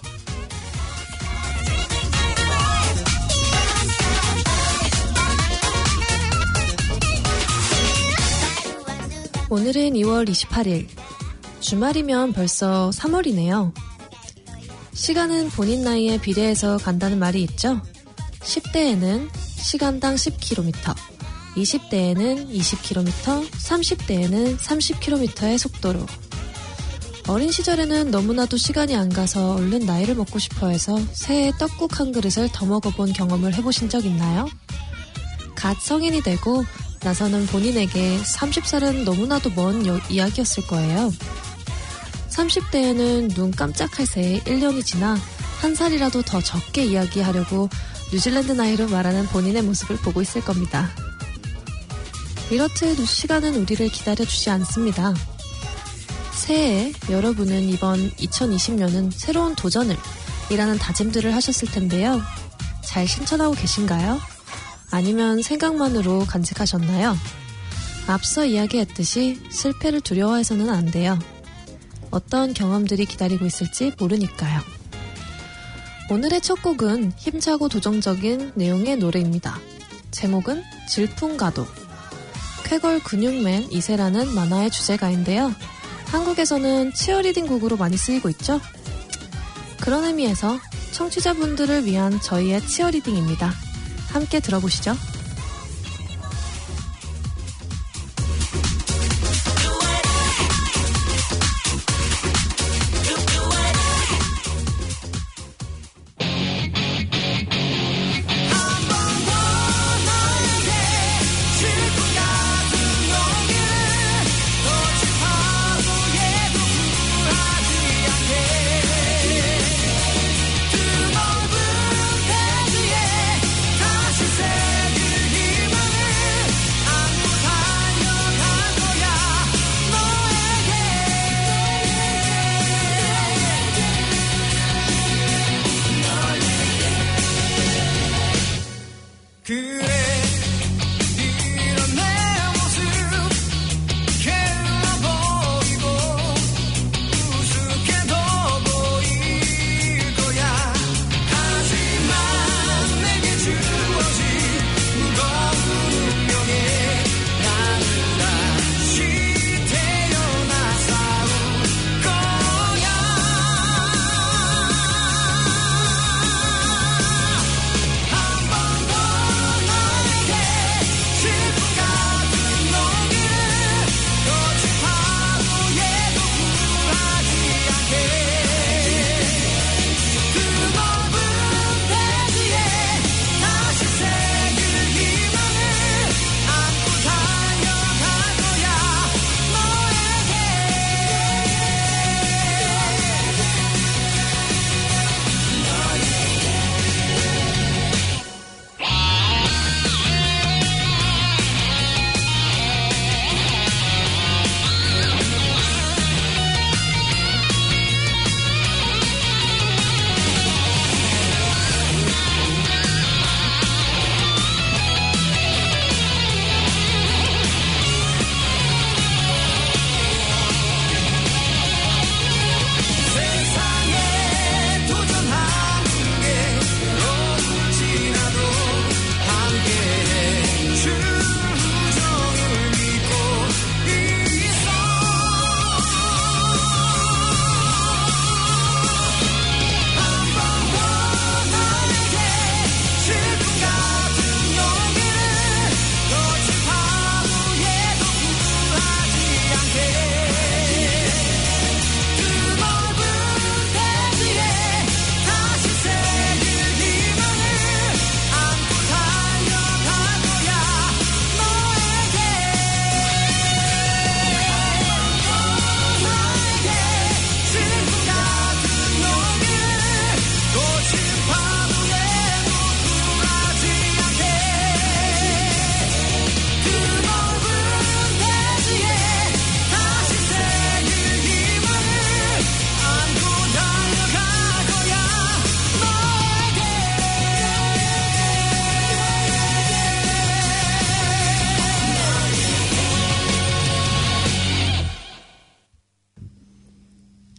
오늘은 이월 이십팔일. 주말이면 벌써 삼월이네요. 시간은 본인 나이에 비례해서 간다는 말이 있죠. 십 대에는 시간당 십 킬로미터, 이십 대에는 이십 킬로미터, 삼십 대에는 삼십 킬로미터의 속도로. 어린 시절에는 너무나도 시간이 안 가서 얼른 나이를 먹고 싶어 해서 새해 떡국 한 그릇을 더 먹어본 경험을 해보신 적 있나요? 갓 성인이 되고 나서는 본인에게 서른 살은 너무나도 먼 여, 이야기였을 거예요. 삼십 대에는 눈 깜짝할 새에 일 년이 지나 한 살이라도 더 적게 이야기하려고 뉴질랜드 나이로 말하는 본인의 모습을 보고 있을 겁니다. 이렇듯 시간은 우리를 기다려주지 않습니다. 새해에 여러분은 이번 이천이십 년은 새로운 도전을 이라는 다짐들을 하셨을 텐데요. 잘 실천하고 계신가요? 아니면 생각만으로 간직하셨나요? 앞서 이야기했듯이 실패를 두려워해서는 안 돼요. 어떤 경험들이 기다리고 있을지 모르니까요. 오늘의 첫 곡은 힘차고 도전적인 내용의 노래입니다. 제목은 질풍가도. 쾌걸 근육맨 이 세라는 만화의 주제가인데요. 한국에서는 치어리딩 곡으로 많이 쓰이고 있죠. 그런 의미에서 청취자분들을 위한 저희의 치어리딩입니다. 함께 들어보시죠. 두 넓은 대지에 다시 새길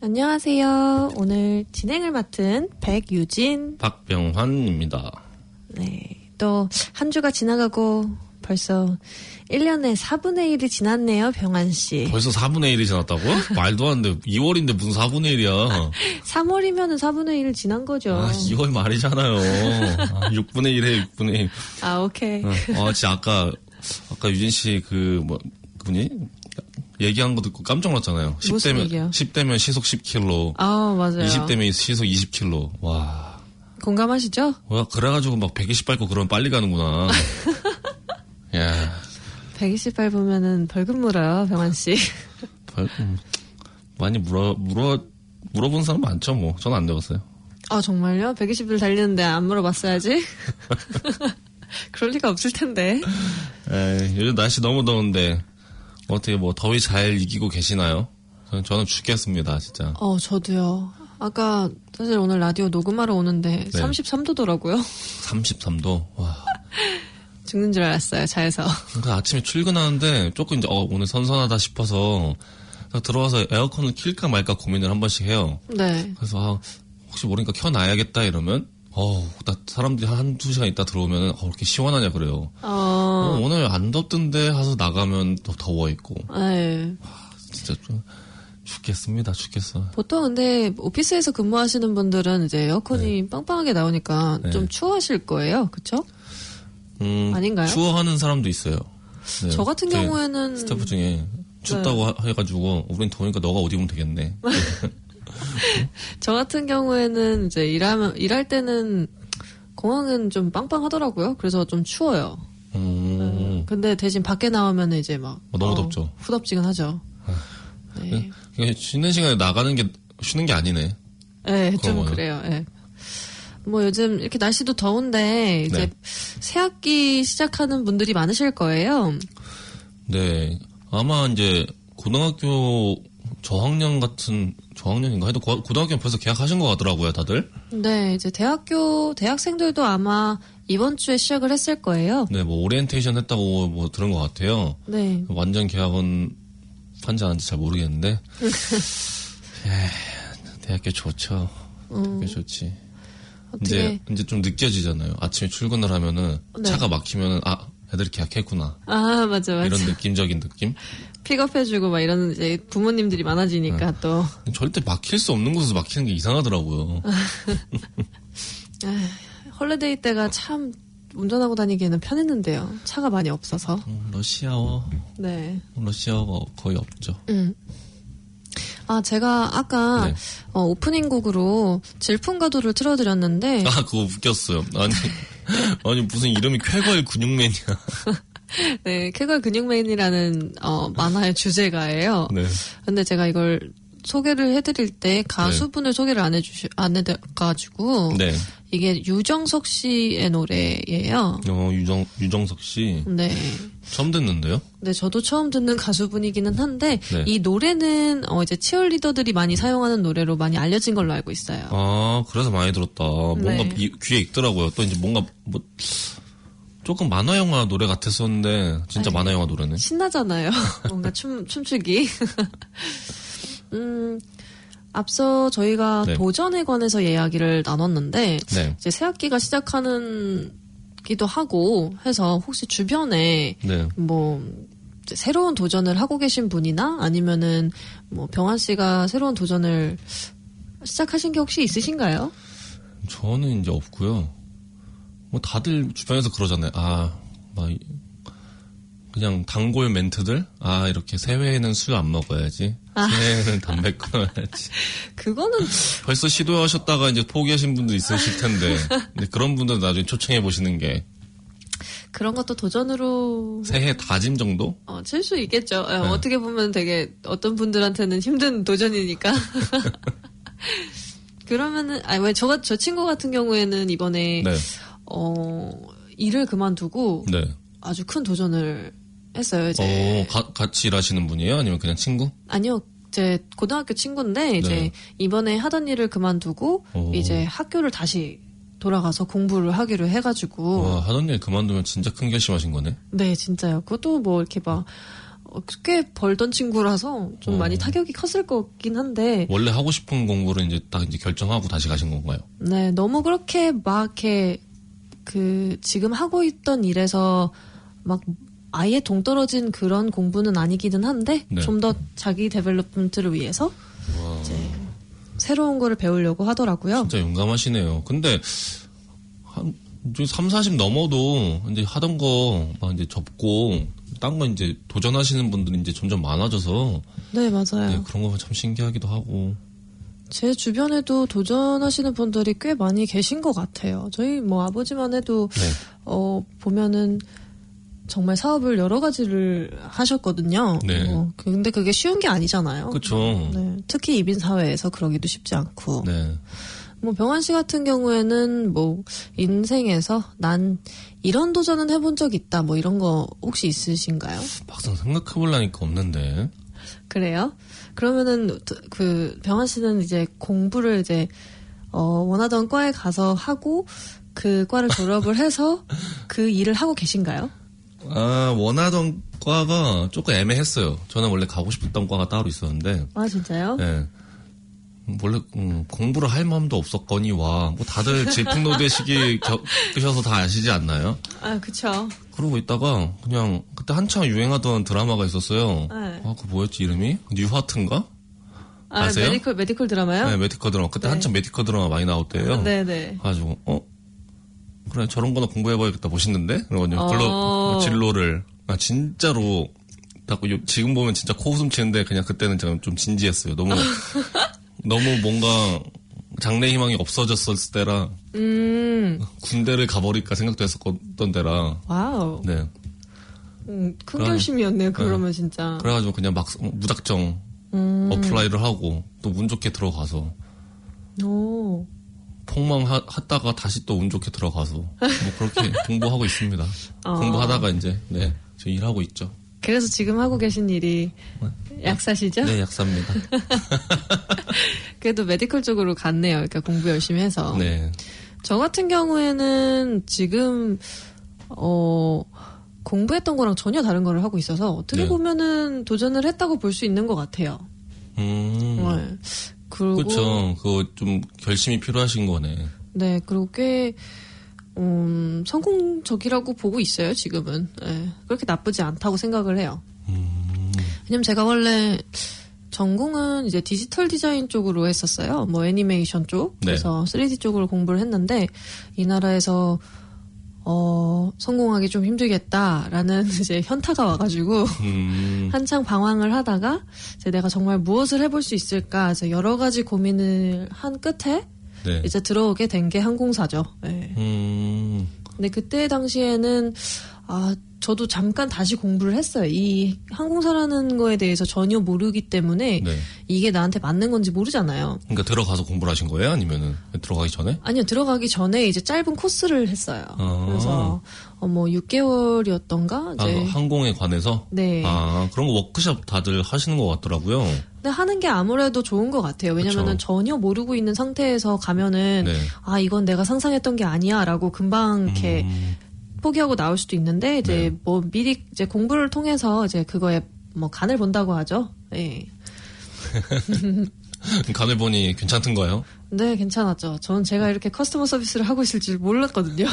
안녕하세요. 오늘 진행을 맡은 백유진, 박병환입니다. 네, 또 한 주가 지나가고 벌써 일 년에 사분의 일이 지났네요, 병환 씨. 벌써 사분의 일이 지났다고? 말도 안 돼. 이월인데 무슨 사분의 일이야. 삼월이면은 사분의 일 지난 거죠. 아, 이월 말이잖아요. 아, 육분의 일에 육분의 일. 아, 오케이. 아, 진짜 아까, 아까 유진 씨 그, 뭐, 그분이? 얘기한 거 듣고 깜짝 놀랐잖아요. 십 대면, 십 대면 시속 십 킬로미터. 아, 맞아요. 이십 대면 시속 이십 킬로미터. 와. 공감하시죠? 와, 그래가지고 막 백이십 밟고 그러면 빨리 가는구나. 야. 백이십 밟으면은 벌금 물어요, 병환 씨. 벌, 음, 많이 물어, 물어, 물어본 사람 많죠, 뭐. 저는 안 돼봤어요. 아, 정말요? 백이십을 달리는데 안 물어봤어야지? 그럴 리가 없을 텐데. 에이, 요즘 날씨 너무 더운데, 어떻게 뭐 더위 잘 이기고 계시나요? 저는, 저는 죽겠습니다, 진짜. 어, 저도요. 아까 사실 오늘 라디오 녹음하러 오는데 네. 삼십삼 도더라고요. 삼십삼 도? 와. 죽는 줄 알았어요, 차에서. 그러니까 아침에 출근하는데 조금 이제 어, 오늘 선선하다 싶어서 들어와서 에어컨을 킬까 말까 고민을 한 번씩 해요. 네. 그래서 아, 혹시 모르니까 켜놔야겠다 이러면 어, 나 사람들이 한두 시간 있다 들어오면 어, 이렇게 시원하냐 그래요. 어... 어, 오늘 안 덥던데 하서 나가면 더 더워 있고. 네. 와, 진짜 좀 죽겠습니다, 죽겠어. 보통 근데 오피스에서 근무하시는 분들은 이제 에어컨이 네. 빵빵하게 나오니까 네. 좀 추워하실 거예요, 그렇죠? 음, 아닌가요? 추워하는 사람도 있어요. 네. 저 같은 경우에는 스태프 중에 춥다고 네. 해가지고 우린 더우니까 너가 옷 입으면 되겠네. 저 같은 경우에는 이제 일하면 일할 때는 공항은 좀 빵빵하더라고요. 그래서 좀 추워요. 음. 네. 근데 대신 밖에 나오면 이제 막 어, 너무 어, 덥죠. 후덥지근하죠. 네. 그러니까 쉬는 시간에 나가는 게 쉬는 게 아니네. 네, 좀 거는. 그래요. 네. 뭐 요즘 이렇게 날씨도 더운데 이제 네. 새학기 시작하는 분들이 많으실 거예요. 네, 아마 이제 고등학교 저학년 같은 저학년인가 해도 고등학교는 벌써 개학하신 것 같더라고요, 다들. 네, 이제 대학교 대학생들도 아마 이번 주에 시작을 했을 거예요. 네, 뭐 오리엔테이션 했다고 뭐 들은 것 같아요. 네. 완전 개학은 한지 안 한지 잘 모르겠는데. 에, 대학교 좋죠. 음. 대학교 좋지. 어떻게... 이제 이제 좀 느껴지잖아요. 아침에 출근을 하면은 네. 차가 막히면은 아 애들이 개학했구나. 아 맞아 맞아. 이런 느낌적인 느낌. 픽업해주고 막 이런 이제 부모님들이 많아지니까 네. 또. 절대 막힐 수 없는 곳에서 막히는 게 이상하더라고요. 아, 홀리데이 때가 참 운전하고 다니기에는 편했는데요. 차가 많이 없어서. 음, 러시아워. 네. 러시아워가 거의 없죠. 음. 아, 제가 아까 네. 어, 오프닝 곡으로 질풍가도를 틀어드렸는데 아, 그거 웃겼어요. 아니, 아니 무슨 이름이 쾌걸 근육맨이야. 네, 쾌걸 근육맨이라는 어, 만화의 주제가예요. 네. 근데 제가 이걸 소개를 해드릴 때 가수분을 네. 소개를 안 해주시, 안 해가지고 네. 이게 유정석 씨의 노래예요. 어, 유정 유정석 씨. 네. 처음 듣는데요? 네, 저도 처음 듣는 가수분이기는 한데 네. 이 노래는 어, 이제 치어리더들이 많이 사용하는 노래로 많이 알려진 걸로 알고 있어요. 아, 그래서 많이 들었다. 뭔가 네. 이, 귀에 익더라고요. 또 이제 뭔가 뭐 조금 만화 영화 노래 같았었는데 진짜 아니, 만화 영화 노래네. 신나잖아요. 뭔가 춤 춤추기. 음. 앞서 저희가 네. 도전에 관해서 이야기를 나눴는데 네. 이제 새학기가 시작하는 기도 하고 해서 혹시 주변에 네. 뭐 새로운 도전을 하고 계신 분이나 아니면은 뭐 병환 씨가 새로운 도전을 시작하신 게 혹시 있으신가요? 저는 이제 없고요. 뭐 다들 주변에서 그러잖아요. 아, 막 그냥 단골 멘트들? 아, 이렇게 새해에는 술 안 먹어야지. 아. 새해에는 담배 끊어야지. 그거는. 벌써 시도하셨다가 이제 포기하신 분도 있으실 텐데. 근데 그런 분들 나중에 초청해 보시는 게. 그런 것도 도전으로. 새해 다짐 정도? 어, 칠 수 있겠죠. 네. 네. 어떻게 보면 되게 어떤 분들한테는 힘든 도전이니까. 그러면은, 아, 왜, 저, 저 친구 같은 경우에는 이번에, 네. 어, 일을 그만두고. 네. 아주 큰 도전을 했어요, 이제. 어, 가, 같이 일하시는 분이에요? 아니면 그냥 친구? 아니요. 제 고등학교 친구인데, 이제 네. 이번에 하던 일을 그만두고, 오. 이제 학교를 다시 돌아가서 공부를 하기로 해가지고. 와, 하던 일 그만두면 진짜 큰 결심하신 거네? 네, 진짜요. 그것도 뭐 이렇게 막, 꽤 벌던 친구라서 좀 어. 많이 타격이 컸을 것 같긴 한데. 원래 하고 싶은 공부를 이제 딱 이제 결정하고 다시 가신 건가요? 네, 너무 그렇게 막 이렇게 그 지금 하고 있던 일에서 막 아예 동떨어진 그런 공부는 아니기는 한데 네. 좀 더 자기 데벨롭먼트를 위해서 와. 이제 새로운 거를 배우려고 하더라고요. 진짜 용감하시네요. 근데 한 삼, 사십 넘어도 이제 하던 거 막 이제 접고 딴 거 이제 도전하시는 분들이 이제 점점 많아져서 네, 맞아요. 네, 그런 거 참 신기하기도 하고. 제 주변에도 도전하시는 분들이 꽤 많이 계신 것 같아요. 저희 뭐 아버지만 해도 네. 어 보면은 정말 사업을 여러 가지를 하셨거든요. 네. 어, 근데 그게 쉬운 게 아니잖아요. 그렇죠. 네, 특히 이민 사회에서 그러기도 쉽지 않고. 네. 뭐 병환 씨 같은 경우에는 뭐 인생에서 난 이런 도전은 해본 적 있다 뭐 이런 거 혹시 있으신가요? 막상 생각해보려니까 없는데. 그래요? 그러면은 그 병환 씨는 이제 공부를 이제 어 원하던 과에 가서 하고 그 과를 졸업을 해서 그 일을 하고 계신가요? 아, 원하던 과가 조금 애매했어요. 저는 원래 가고 싶었던 과가 따로 있었는데. 아, 진짜요? 네. 원래 음, 공부를 할 마음도 없었거니와 뭐 다들 질풍노도의 시기 겪으셔서 다 아시지 않나요? 아, 그쵸. 그러고 있다가 그냥 그때 한창 유행하던 드라마가 있었어요. 네. 아, 그 뭐였지 이름이? 뉴하트인가? 아, 아세요? 메디컬 메디컬 드라마요? 네, 메디컬 드라마. 그때 네. 한창 메디컬 드라마 많이 나올 때예요. 네네. 가지고 어 그래 저런 거나 공부해봐야겠다 멋있는데? 그러거든요. 어. 글로 진로를 아 진짜로 딱 요- 지금 보면 진짜 코웃음 치는데 그냥 그때는 제가 좀 진지했어요. 너무 너무 뭔가 장래 희망이 없어졌을 때라 음, 군대를 가버릴까 생각도 했었던 때라. 와우. 네. 음, 큰 그럼- 결심이었네요. 그러면 네. 진짜. 그래가지고 그냥 막 무작정 음. 어플라이를 하고 또 운 좋게 들어가서 오. 폭망하다가 다시 또 운 좋게 들어가서 뭐 그렇게 공부하고 있습니다. 어. 공부하다가 이제 네, 저 일하고 있죠. 그래서 지금 하고 계신 일이 약사시죠? 네, 약사입니다. 그래도 메디컬 쪽으로 갔네요. 그러니까 공부 열심히 해서. 네. 저 같은 경우에는 지금 어 공부했던 거랑 전혀 다른 거를 하고 있어서 어떻게 네. 보면은 도전을 했다고 볼 수 있는 것 같아요. 음. 네. 그리고 그렇죠. 그거 좀 결심이 필요하신 거네. 네, 그리고 꽤 음, 성공적이라고 보고 있어요. 지금은 네, 그렇게 나쁘지 않다고 생각을 해요. 음. 왜냐면 제가 원래 전공은 이제 디지털 디자인 쪽으로 했었어요. 뭐 애니메이션 쪽. 네. 그래서 쓰리디 쪽으로 공부를 했는데 이 나라에서 어, 성공하기 좀 힘들겠다라는 이제 현타가 와가지고 음. 한창 방황을 하다가 이제 내가 정말 무엇을 해볼 수 있을까 이제 여러 가지 고민을 한 끝에 네. 이제 들어오게 된 게 항공사죠. 네. 음. 근데 그때 당시에는 아 저도 잠깐 다시 공부를 했어요. 이 항공사라는 거에 대해서 전혀 모르기 때문에 네. 이게 나한테 맞는 건지 모르잖아요. 그러니까 들어가서 공부를 하신 거예요? 아니면은 들어가기 전에? 아니요, 들어가기 전에 이제 짧은 코스를 했어요. 아. 그래서 어, 뭐 육 개월이었던가 아, 이제 그 항공에 관해서? 네. 아, 그런 거 워크숍 다들 하시는 것 같더라고요. 근데 하는 게 아무래도 좋은 것 같아요. 왜냐면은 그쵸. 전혀 모르고 있는 상태에서 가면은 네. 아 이건 내가 상상했던 게 아니야라고 금방 이렇게 음. 포기하고 나올 수도 있는데 이제 네. 뭐 미리 이제 공부를 통해서 이제 그거에 뭐 간을 본다고 하죠. 예. 간을 보니 괜찮던가요? 네, 괜찮았죠. 저는 제가 이렇게 커스터머 서비스를 하고 있을 줄 몰랐거든요.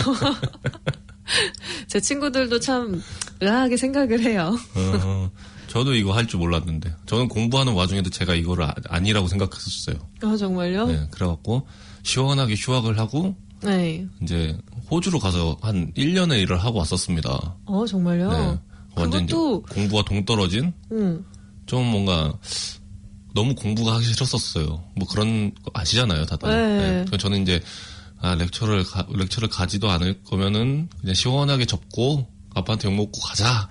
제 친구들도 참 의아하게 생각을 해요. 어, 저도 이거 할 줄 몰랐는데. 저는 공부하는 와중에도 제가 이거를 아, 아니라고 생각했었어요. 아, 정말요? 네, 그래갖고 시원하게 휴학을 하고 네. 이제 호주로 가서 한 일 년의 일을 하고 왔었습니다. 어, 정말요? 네. 완전 이제 그것도- 공부가 동떨어진 음. 좀 뭔가 너무 공부가 하기 싫었었어요. 뭐 그런 거 아시잖아요, 다들. 네. 그래서 저는 이제 아 렉처를 가, 렉처를 가지도 않을 거면은 그냥 시원하게 접고 아빠한테 욕 먹고 가자.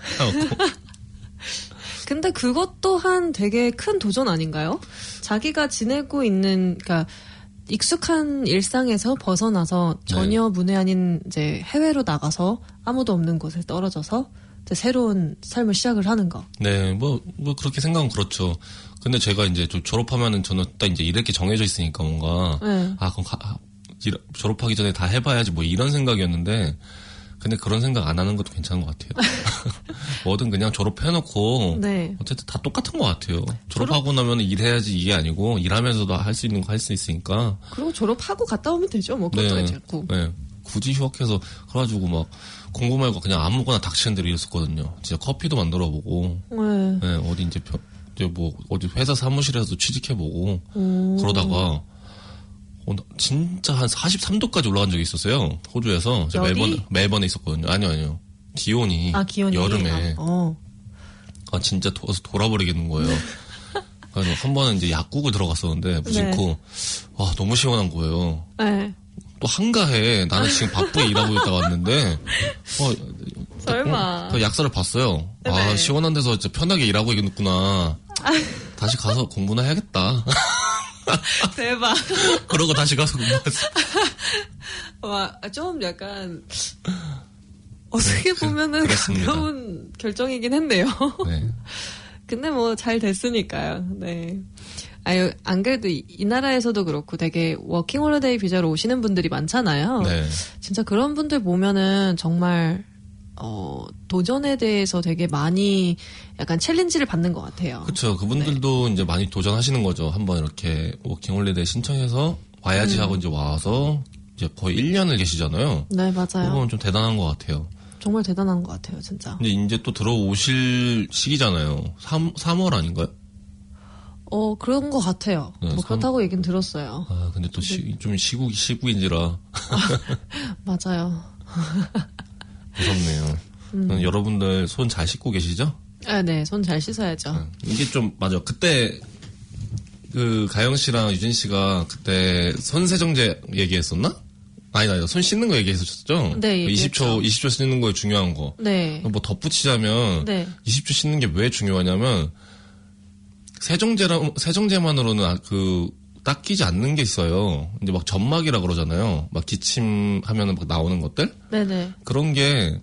근데 그것 또한 되게 큰 도전 아닌가요? 자기가 지내고 있는, 그러니까 익숙한 일상에서 벗어나서 전혀 문외 아닌 이제 해외로 나가서 아무도 없는 곳에 떨어져서 이제 새로운 삶을 시작을 하는 거. 네, 뭐, 뭐, 그렇게 생각은 그렇죠. 근데 제가 이제 좀 졸업하면은 저는 딱 이제 이럴 게 정해져 있으니까 뭔가, 네. 아, 그럼 가, 아, 일- 졸업하기 전에 다 해봐야지 뭐 이런 생각이었는데, 근데 그런 생각 안 하는 것도 괜찮은 것 같아요. 뭐든 그냥 졸업해놓고 네. 어쨌든 다 똑같은 것 같아요. 졸업하고 나면 일해야지 이게 아니고 일하면서도 할 수 있는 거 할 수 있으니까. 그리고 졸업하고 갔다 오면 되죠. 뭐 그것도 네. 괜찮고. 네. 굳이 휴학해서 그래가지고 막 공부 말고 그냥 아무거나 닥치는 대로 일했었거든요. 진짜 커피도 만들어보고. 네. 네. 어디 이제, 벼, 이제 뭐 어디 회사 사무실에서도 취직해보고 오. 그러다가. 어, 진짜 한 사십삼 도까지 올라간 적이 있었어요. 호주에서. 제가 멜번, 멜번에 있었거든요. 아니요, 아니요. 기온이. 아, 기온이. 여름에. 아, 어. 아, 진짜 도, 돌아버리겠는 거예요. 그래서 한 번은 이제 약국을 들어갔었는데, 무심코. 네. 와, 너무 시원한 거예요. 네. 또 한가해. 나는 지금 바쁘게 일하고 있다 왔는데, 어, 설마. 어, 약사를 봤어요. 네. 아, 시원한 데서 진짜 편하게 일하고 있겠구나. 다시 가서 공부나 해야겠다. 대박. 그러고 다시 가서 공부했어. 와, 좀 약간 어떻게 보면은 가벼운 결정이긴 했네요. 네. 근데 뭐 잘 됐으니까요. 네. 아유, 안 그래도 이, 이 나라에서도 그렇고 되게 워킹홀리데이 비자로 오시는 분들이 많잖아요. 네. 진짜 그런 분들 보면은 정말 어, 도전에 대해서 되게 많이 약간 챌린지를 받는 것 같아요. 그렇죠. 그분들도 네. 이제 많이 도전하시는 거죠. 한번 이렇게 워킹홀리데이 신청해서 와야지 음. 하고 이제 와서 이제 거의 일 년을 계시잖아요. 네, 맞아요. 그건 좀 대단한 것 같아요. 정말 대단한 것 같아요, 진짜. 근데 이제 또 들어오실 시기잖아요. 삼, 삼월 아닌가요? 어, 그런 것 같아요. 네, 뭐 삼... 그렇다고 얘기는 들었어요. 아, 근데 또 시, 좀 시국, 시국인지라. 아, 맞아요. 무섭네요. 음. 여러분들 손 잘 씻고 계시죠? 아, 네. 손 잘 씻어야죠. 네. 이게 좀, 맞아. 그때, 그, 가영 씨랑 유진 씨가 그때 손세정제 얘기했었나? 아니, 아니, 손 씻는 거 얘기했었죠? 네. 이십 초, 이십 초 씻는 거에 중요한 거. 네. 뭐 덧붙이자면, 네. 이십 초 씻는 게 왜 중요하냐면, 세정제라, 세정제만으로는 그, 닦이지 않는 게 있어요. 이제 막 점막이라 그러잖아요. 막 기침하면은 막 나오는 것들? 네네. 그런 게,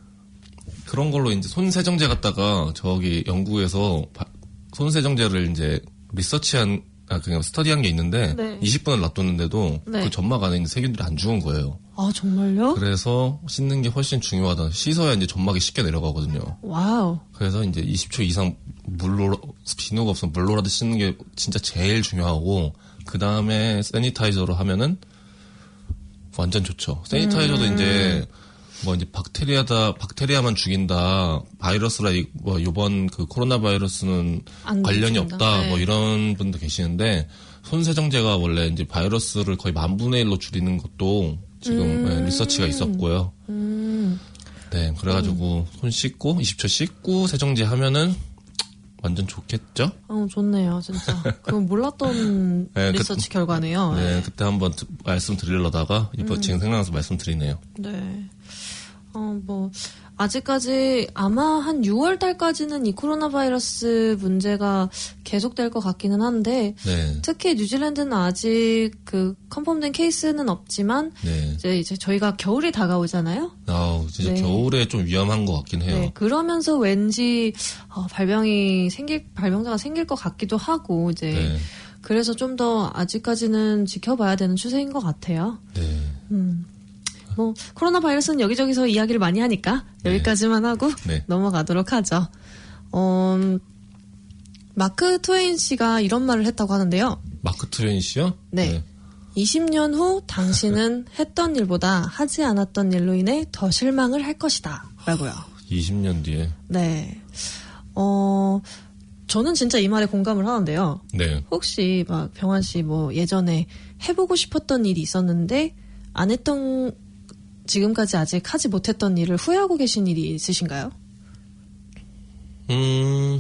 그런 걸로 이제 손세정제 갖다가 저기 연구에서 손세정제를 이제 리서치한, 아, 그냥 스터디한 게 있는데, 네. 이십 분을 놔뒀는데도 네. 그 점막 안에 있는 세균들이 안 죽은 거예요. 아, 정말요? 그래서 씻는 게 훨씬 중요하다. 씻어야 이제 점막이 쉽게 내려가거든요. 와우. 그래서 이제 이십 초 이상 물로, 비누가 없으면 물로라도 씻는 게 진짜 제일 중요하고, 그 다음에 세니타이저로 하면은 완전 좋죠. 세니타이저도 음. 이제 뭐 이제 박테리아다, 박테리아만 죽인다, 바이러스라, 뭐 요번 그 코로나 바이러스는 관련이 죽인다. 없다, 네. 뭐 이런 분도 계시는데, 손세정제가 원래 이제 바이러스를 거의 만분의 일로 줄이는 것도 지금 음. 네, 리서치가 있었고요. 음. 네, 그래가지고 음. 손 씻고, 이십 초 씻고 세정제 하면은 완전 좋겠죠? 어, 좋네요, 진짜. 그건 몰랐던 네, 리서치 그, 결과네요. 네, 네, 그때 한번 말씀드리려다가 이번 음. 지금 생각나서 말씀드리네요. 네. 어, 뭐 아직까지 아마 한 유월 달까지는 이 코로나 바이러스 문제가 계속될 것 같기는 한데 네. 특히 뉴질랜드는 아직 그 컨펌된 케이스는 없지만 네. 이제 이제 저희가 겨울이 다가오잖아요. 아, 진짜 네. 겨울에 좀 위험한 것 같긴 해요. 네. 그러면서 왠지 어, 발병이 생길 발병자가 생길 것 같기도 하고 이제 네. 그래서 좀 더 아직까지는 지켜봐야 되는 추세인 것 같아요. 네. 음. 뭐 코로나 바이러스는 여기저기서 이야기를 많이 하니까 네. 여기까지만 하고 네. 넘어가도록 하죠. 어, 마크 트웨인 씨가 이런 말을 했다고 하는데요. 마크 트웨인 씨요? 네. 네. 이십 년 후 당신은 했던 일보다 하지 않았던 일로 인해 더 실망을 할 것이다. 라고요. 이십 년 뒤에? 네. 어, 저는 진짜 이 말에 공감을 하는데요. 네. 혹시 막 병환 씨 뭐 예전에 해보고 싶었던 일이 있었는데 안 했던 지금까지 아직 하지 못했던 일을 후회하고 계신 일이 있으신가요? 음,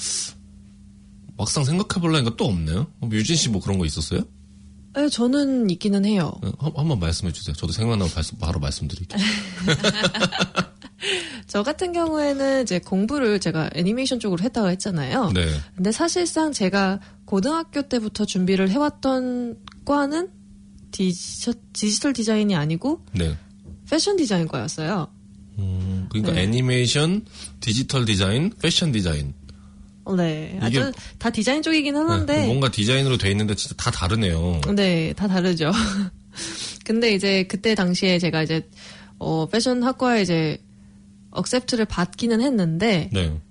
막상 생각해보려니까 또 없네요. 유진 씨 뭐 그런 거 있었어요? 네, 저는 있기는 해요. 한, 한번 말씀해 주세요. 저도 생각나면 바로 말씀드릴게요. 저 같은 경우에는 이제 공부를 제가 애니메이션 쪽으로 했다고 했잖아요. 네. 근데 사실상 제가 고등학교 때부터 준비를 해왔던 과는 디지, 디지털 디자인이 아니고 네. 패션 디자인과였어요. 음, 그러니까 네. 애니메이션, 디지털 디자인, 패션 디자인. 네, 아주 다 디자인 쪽이긴 하는데 네, 뭔가 디자인으로 돼 있는데 진짜 다 다르네요. 네, 다 다르죠. 근데 이제 그때 당시에 제가 이제 어, 패션 학과에 이제 억셉트를 받기는 했는데 네.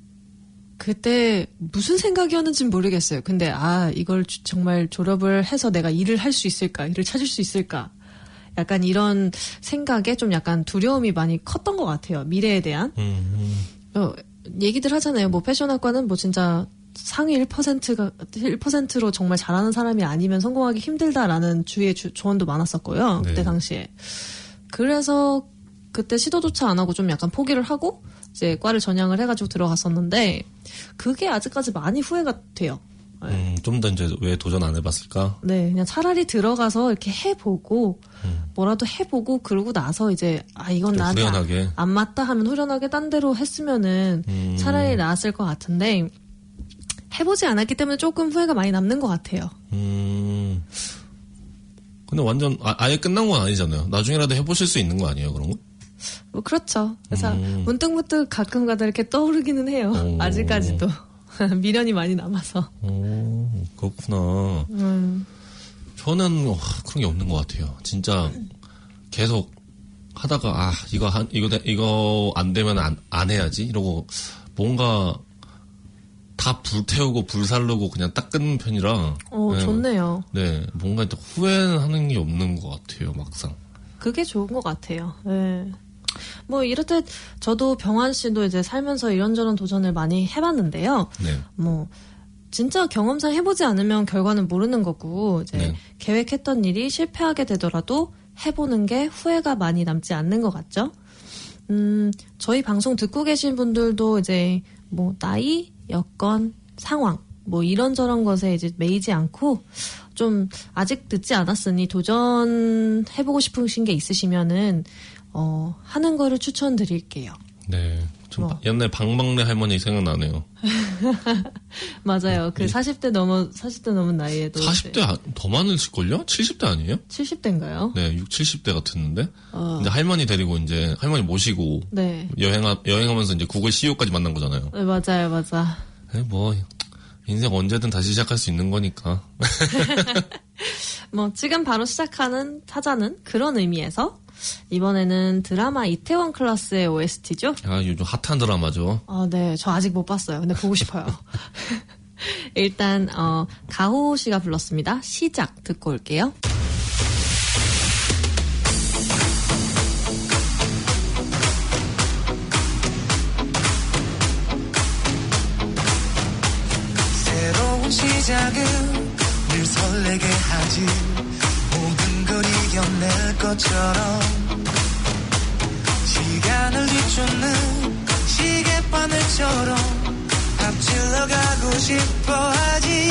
그때 무슨 생각이었는지는 모르겠어요. 근데 아 이걸 주, 정말 졸업을 해서 내가 일을 할 수 있을까? 일을 찾을 수 있을까? 약간 이런 생각에 좀 약간 두려움이 많이 컸던 것 같아요. 미래에 대한. 음. 어, 얘기들 하잖아요. 뭐 패션학과는 뭐 진짜 상위 일 퍼센트가 일 퍼센트로 정말 잘하는 사람이 아니면 성공하기 힘들다라는 주위의 주, 조언도 많았었고요. 네. 그때 당시에. 그래서 그때 시도조차 안 하고 좀 약간 포기를 하고 이제 과를 전향을 해가지고 들어갔었는데 그게 아직까지 많이 후회가 돼요. 네. 음, 좀 더 이제 왜 도전 안 해봤을까? 네, 그냥 차라리 들어가서 이렇게 해보고 음. 뭐라도 해보고 그러고 나서 이제 아 이건 나한테 후련하게. 안 맞다 하면 후련하게 딴 데로 했으면은 음. 차라리 나았을 것 같은데 해보지 않았기 때문에 조금 후회가 많이 남는 것 같아요. 음. 근데 완전 아, 아예 끝난 건 아니잖아요. 나중에라도 해보실 수 있는 거 아니에요, 그런 거? 뭐 그렇죠. 그래서 음. 문득문득 가끔가다 이렇게 떠오르기는 해요. 오. 아직까지도 미련이 많이 남아서. 오, 그렇구나. 음. 저는 어, 그런 게 없는 것 같아요. 진짜 계속 하다가 아 이거 한 이거 이거 안 되면 안, 안 해야지 이러고 뭔가 다 불태우고 불살르고 그냥 딱 끊는 편이라. 어, 네. 좋네요. 네, 뭔가 후회하는 게 없는 것 같아요, 막상. 그게 좋은 것 같아요. 네. 뭐 이렇듯 저도 병환 씨도 이제 살면서 이런저런 도전을 많이 해봤는데요. 네. 뭐 진짜 경험상 해보지 않으면 결과는 모르는 거고 이제 네. 계획했던 일이 실패하게 되더라도 해보는 게 후회가 많이 남지 않는 것 같죠. 음, 저희 방송 듣고 계신 분들도 이제 뭐 나이, 여건, 상황 뭐 이런저런 것에 이제 매이지 않고 좀 아직 늦지 않았으니 도전해보고 싶으신 게 있으시면은 어, 하는 거를 추천드릴게요. 네. 좀 뭐. 옛날 방망래 할머니 생각나네요. 맞아요. 그 사십 대 넘어, 사십 대 넘은 나이에도. 사십 대 아, 더 많으실걸요? 칠십 대 아니에요? 칠십 대인가요? 네, 육십, 칠십 대 같았는데. 어. 이제 할머니 데리고 이제 할머니 모시고. 네. 여행하, 여행하면서 이제 구글 씨이오까지 만난 거잖아요. 네, 맞아요, 맞아. 네, 뭐, 인생 언제든 다시 시작할 수 있는 거니까. 뭐, 지금 바로 시작하는, 하자는 그런 의미에서 이번에는 드라마 이태원 클라스의 오에스티죠? 아, 요즘 핫한 드라마죠. 아, 네. 저 아직 못 봤어요. 근데 보고 싶어요. 일단, 어, 가호 씨가 불렀습니다. 시작 듣고 올게요. 새로운 시작은 늘 설레게 하지. 모든 걸 이겨낼 것처럼 시간을 뒤쫓는 시계바늘처럼 앞질러 가고 싶어 하지.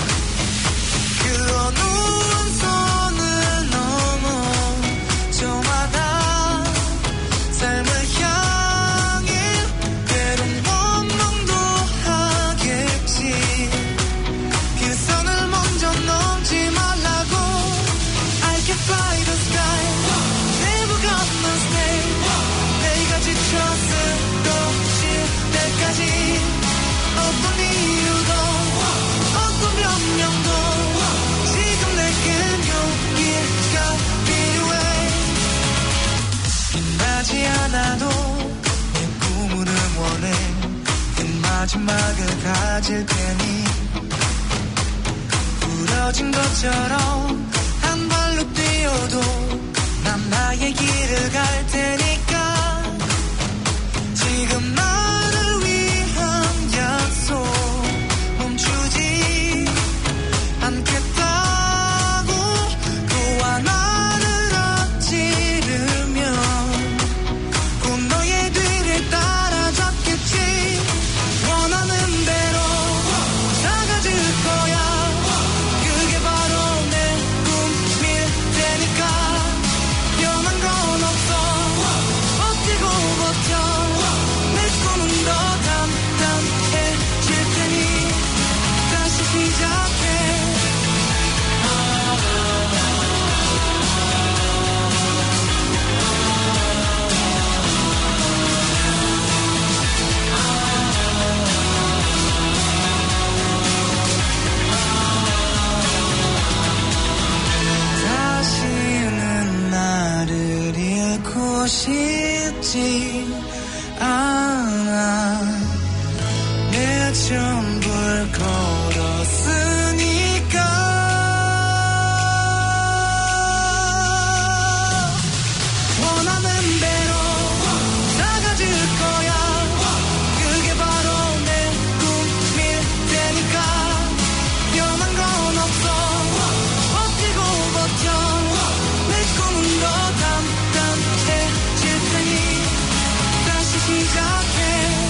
그 어느 선을 넘어 저마다 삶을 향해 때론 원망도 하겠지. 그 선을 먼저 넘지 말라고. I can fly the sky, never gonna stay. 내가 지쳐 쓰러질 때까지 어떤 이유도 어떤 변명도 지금 내겐 용기가 필요해. 빛나지 않아도 내 꿈을 응원해. 그 마지막을 가질 테니 부러진 것처럼 한 발로 뛰어도 난 나의 길을 갈 테니까. 지금 나를 위한 약속 멈추지 않겠다고. 그와 나를 앞지르면 곧 너의 뒤를 따라잡겠지. 원하는 대로 나가질 거야. 그게 바로 내 꿈일 테니까. 변한 건 없어. 같지 않아. 내가 전부를 걸었으니까. 원하는 대로 다 가질 거야. 그게 바로 내 꿈일 테니까. 변한 건 없어. 버티고 버텨. 내 꿈은 더 단단해질 테니 다시 시작해.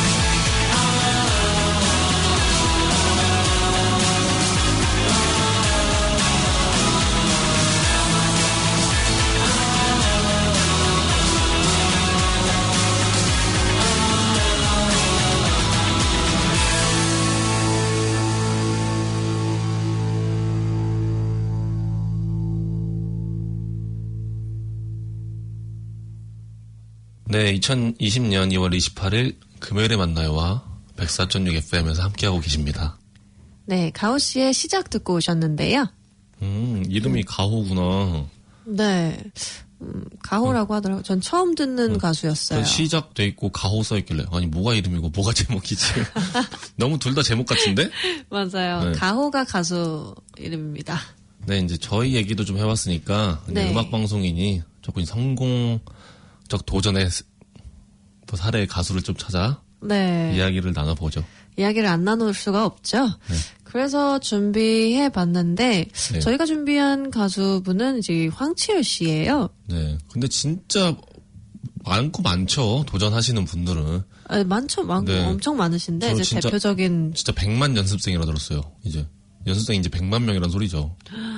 네, 이천이십 년 이월 이십팔일 금요일에 만나요와 백사 점 육 에프엠에서 함께하고 계십니다. 네, 가호 씨의 시작 듣고 오셨는데요. 음, 이름이 음. 가호구나. 네, 음, 가호라고 하더라고요. 전 처음 듣는 음. 가수였어요. 시작 돼 있고 가호 써있길래 아니 뭐가 이름이고 뭐가 제목이지. 너무 둘 다 제목 같은데? 맞아요. 네. 가호가 가수 이름입니다. 네, 이제 저희 얘기도 좀 해봤으니까 네. 음악방송이니 조금 성공 도전의 뭐 사례의 가수를 좀 찾아 네. 이야기를 나눠보죠. 이야기를 안 나눌 수가 없죠. 네. 그래서 준비해 봤는데 네. 저희가 준비한 가수분은 이제 황치열 씨예요. 네. 근데 진짜 많고 많죠. 도전하시는 분들은. 아, 많죠. 많고 네. 엄청 많으신데 이제 진짜, 대표적인 진짜 백만 연습생이라 들었어요. 이제 연습생 이제 백만 명이란 소리죠.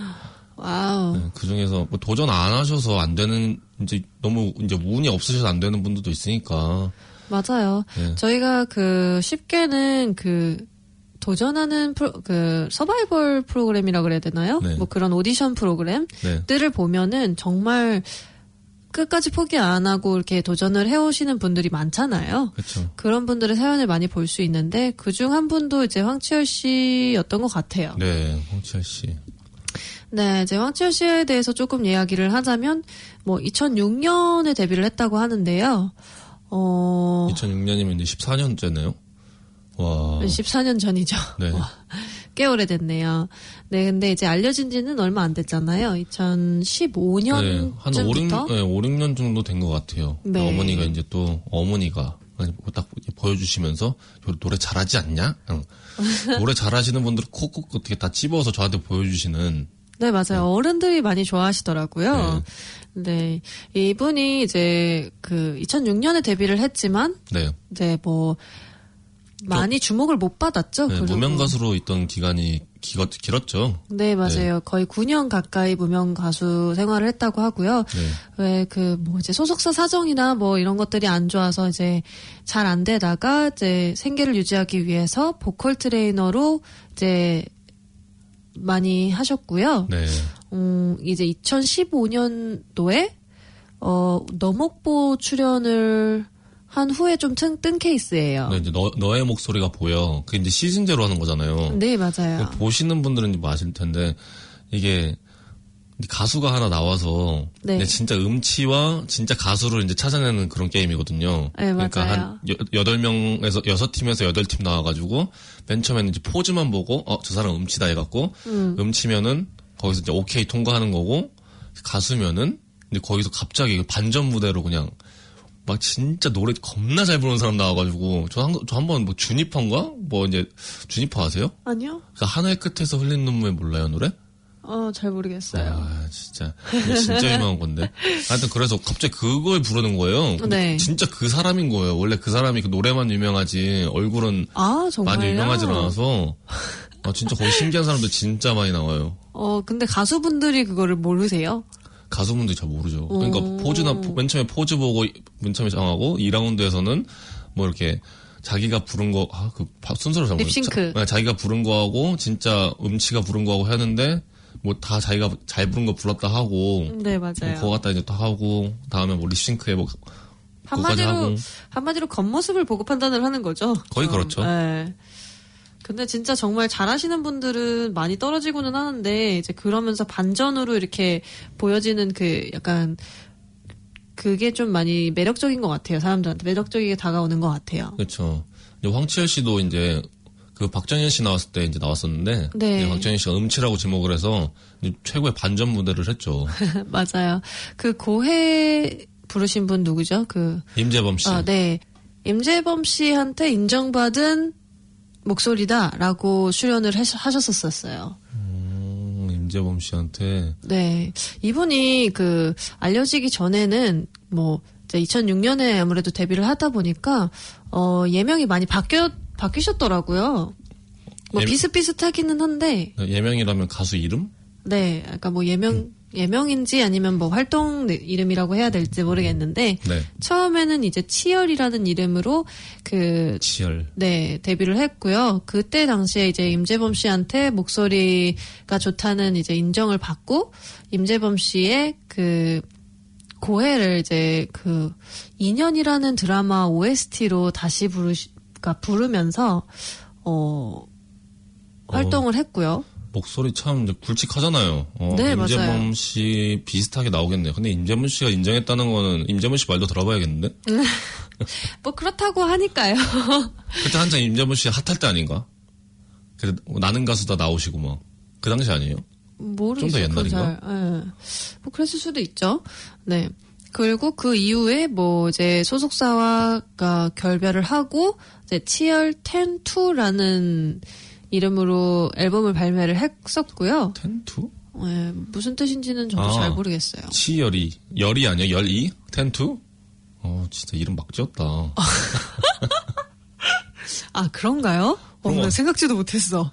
와우. 네, 그 중에서 뭐 도전 안 하셔서 안 되는 이제 너무 이제 운이 없으셔서 안 되는 분들도 있으니까. 맞아요. 네. 저희가 그 쉽게는 그 도전하는 프로, 그 서바이벌 프로그램이라 그래야 되나요? 네. 뭐 그런 오디션 프로그램들을 네. 보면은 정말 끝까지 포기 안 하고 이렇게 도전을 해오시는 분들이 많잖아요. 그렇죠. 그런 분들의 사연을 많이 볼 수 있는데 그중 한 분도 이제 황치열 씨였던 것 같아요. 네, 황치열 씨. 네, 이제 황치열 씨에 대해서 조금 이야기를 하자면 뭐 이천육 년에 데뷔를 했다고 하는데요. 어... 이천육 년이면 이제 십사 년째네요. 와. 십사 년 전이죠. 네. 와, 꽤 오래됐네요. 네, 근데 이제 알려진 지는 얼마 안 됐잖아요. 이천십오 년쯤부터. 네, 한 오, 육, 네, 오, 육 년 정도 된 것 같아요. 네. 어머니가 이제 또, 어머니가 딱 보여주시면서 노래 잘하지 않냐? 노래 잘하시는 분들 콕콕 어떻게 다 찝어서 저한테 보여주시는. 네, 맞아요. 네. 어른들이 많이 좋아하시더라고요. 네. 네. 이분이 이제 그 이천육 년에 데뷔를 했지만. 네. 이제 뭐, 많이 주목을 못 받았죠. 네, 무명 가수로 있던 기간이 기, 길었죠. 네, 맞아요. 네. 거의 구 년 가까이 무명 가수 생활을 했다고 하고요. 네. 왜 그 뭐 이제 소속사 사정이나 뭐 이런 것들이 안 좋아서 이제 잘 안 되다가 이제 생계를 유지하기 위해서 보컬 트레이너로 이제 많이 하셨고요. 네. 음, 이제 이천십오 년도에 어 너목보 출연을 한 후에 좀 뜬, 뜬 케이스예요. 네, 이제 너, 너의 목소리가 보여. 그게 이제 시즌제로 하는 거잖아요. 네, 맞아요. 보시는 분들은 뭐 아실 텐데, 이게, 가수가 하나 나와서, 네. 진짜 음치와 진짜 가수를 이제 찾아내는 그런 게임이거든요. 네, 맞아요. 그러니까 한 여덟 명에서, 여섯 팀에서 여덟 팀 나와가지고, 맨 처음에는 이제 포즈만 보고, 어, 저 사람 음치다 해갖고, 음. 음치면은, 거기서 이제 오케이 통과하는 거고, 가수면은, 이제 거기서 갑자기 반전 무대로 그냥, 막 진짜 노래 겁나 잘 부르는 사람 나와가지고 저 한 저 한 번 뭐 주니퍼인가 뭐 이제 주니퍼 아세요? 아니요. 그러니까 하늘 끝에서 흘린 눈물 몰라요 노래? 어, 잘 모르겠어요. 아 진짜 진짜 유명한 건데. 하여튼 그래서 갑자기 그걸 부르는 거예요. 네. 진짜 그 사람인 거예요. 원래 그 사람이 그 노래만 유명하지 얼굴은 아, 정말요? 많이 유명하지 않아서. 아 진짜 거기 신기한 사람들 진짜 많이 나와요. 어 근데 가수분들이 그거를 모르세요? 가수분들이 잘 모르죠. 그러니까 포즈나 맨 처음에 포즈 보고 맨 처음에 정하고 이 라운드에서는 뭐 이렇게 자기가 부른 거 아 그 순서를 잘못 립싱크. 자, 자기가 부른 거하고 진짜 음치가 부른 거하고 하는데 뭐 다 자기가 잘 부른 거 불렀다 하고 네 맞아요. 그거 갖다 이제 또 하고 다음에 뭐 립싱크에 뭐 한마디로 하고. 한마디로 겉모습을 보고 판단을 하는 거죠. 거의 어, 그렇죠. 네. 근데 진짜 정말 잘하시는 분들은 많이 떨어지고는 하는데 이제 그러면서 반전으로 이렇게 보여지는 그 약간 그게 좀 많이 매력적인 것 같아요. 사람들한테 매력적이게 다가오는 것 같아요. 그렇죠. 황치열 씨도 이제 그 박정현 씨 나왔을 때 이제 나왔었는데 네. 이제 박정현 씨가 음치라고 지목을 해서 최고의 반전 무대를 했죠. 맞아요. 그 고해 부르신 분 누구죠? 그 임재범 씨. 아, 네. 임재범 씨한테 인정받은 목소리다라고 출연을 하셨었어요. 음, 임재범 씨한테. 네. 이분이 그 알려지기 전에는 뭐 이제 이천육 년에 아무래도 데뷔를 하다 보니까 어 예명이 많이 바뀌어 바뀌셨더라고요. 뭐 예, 비슷비슷하기는 한데. 예명이라면 가수 이름? 네. 그러니까 뭐 예명 음. 예명인지 아니면 뭐 활동 이름이라고 해야 될지 모르겠는데 네. 처음에는 이제 치열이라는 이름으로 그 치열 네 데뷔를 했고요. 그때 당시에 이제 임재범 씨한테 목소리가 좋다는 이제 인정을 받고 임재범 씨의 그 고해를 이제 그 인연이라는 드라마 오에스티로 다시 부르시 그러니까 부르면서 어 활동을 어. 했고요. 목소리 참 굵직하잖아요. 어, 네, 임재범 맞아요. 씨 비슷하게 나오겠네요. 근데 임재범 씨가 인정했다는 거는 임재범 씨 말도 들어봐야겠는데? 뭐 그렇다고 하니까요. 그때 한창 임재범 씨 핫할 때 아닌가? 그 나는 가수다 나오시고 뭐. 그 당시 아니에요? 모르겠어요. 좀 더 옛날인가? 잘, 네. 뭐 그랬을 수도 있죠. 네. 그리고 그 이후에 뭐 이제 소속사와가 결별을 하고 이제 치열 텐투라는 이름으로 앨범을 발매를 했었고요. 텐투? 네, 무슨 뜻인지는 저도 아, 잘 모르겠어요. 치열이. 열이 아니야? 열이? 텐투? 어, 진짜 이름 막 지었다. 아, 그런가요? 어, 그런 거. 생각지도 못했어.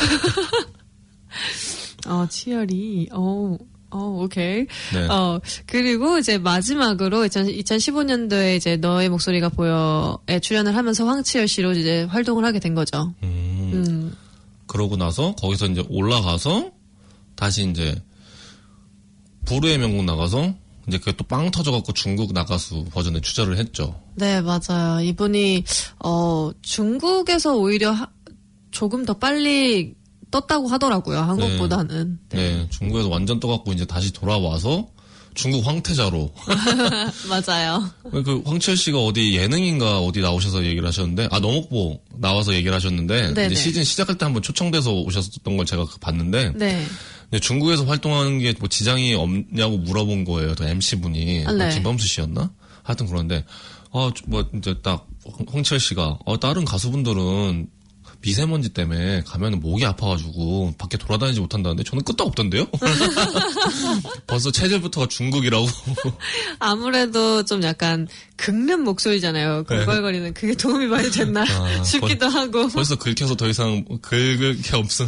어, 치열이. 어, 어, 오케이. 네. 어, 그리고 이제 마지막으로 이천십오 년도에 이제 너의 목소리가 보여에 출연을 하면서 황치열 씨로 이제 활동을 하게 된 거죠. 음. 음. 그러고 나서 거기서 이제 올라가서 다시 이제 불후의 명곡 나가서 이제 그게 또 빵 터져갖고 중국 나가수 버전에 출전을 했죠. 네, 맞아요. 이분이, 어, 중국에서 오히려 하, 조금 더 빨리 떴다고 하더라고요. 한국보다는. 네. 네. 네, 중국에서 완전 떠갖고 이제 다시 돌아와서 중국 황태자로. 맞아요. 그 황치열 씨가 어디 예능인가 어디 나오셔서 얘기를 하셨는데, 아, 너목보 나와서 얘기를 하셨는데, 네네. 이제 시즌 시작할 때 한번 초청돼서 오셨던 걸 제가 봤는데, 네. 중국에서 활동하는 게 뭐 지장이 없냐고 물어본 거예요. 또 엠씨분이. 아, 네. 김범수 씨였나? 하여튼 그런데, 어, 뭐, 이제 딱, 황치열 씨가, 어, 다른 가수분들은 미세먼지 때문에 가면은 목이 아파가지고 밖에 돌아다니지 못한다는데 저는 끄떡 없던데요? 벌써 체질부터가 중국이라고. 아무래도 좀 약간 긁는 목소리잖아요. 걸걸거리는. 그게 도움이 많이 됐나 아, 싶기도 벌, 하고. 벌써 긁혀서 더 이상 긁을 게 없음.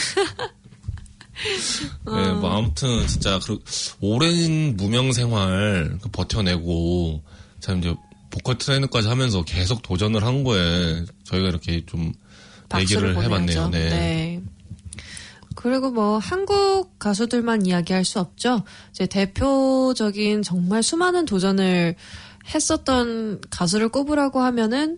네, 뭐 아무튼 진짜 그 오랜 무명 생활 버텨내고 참 이제 보컬 트레이너까지 하면서 계속 도전을 한 거에 저희가 이렇게 좀 얘기를 해봤네요. 네. 네. 그리고 뭐 한국 가수들만 이야기할 수 없죠. 이제 대표적인 정말 수많은 도전을 했었던 가수를 꼽으라고 하면은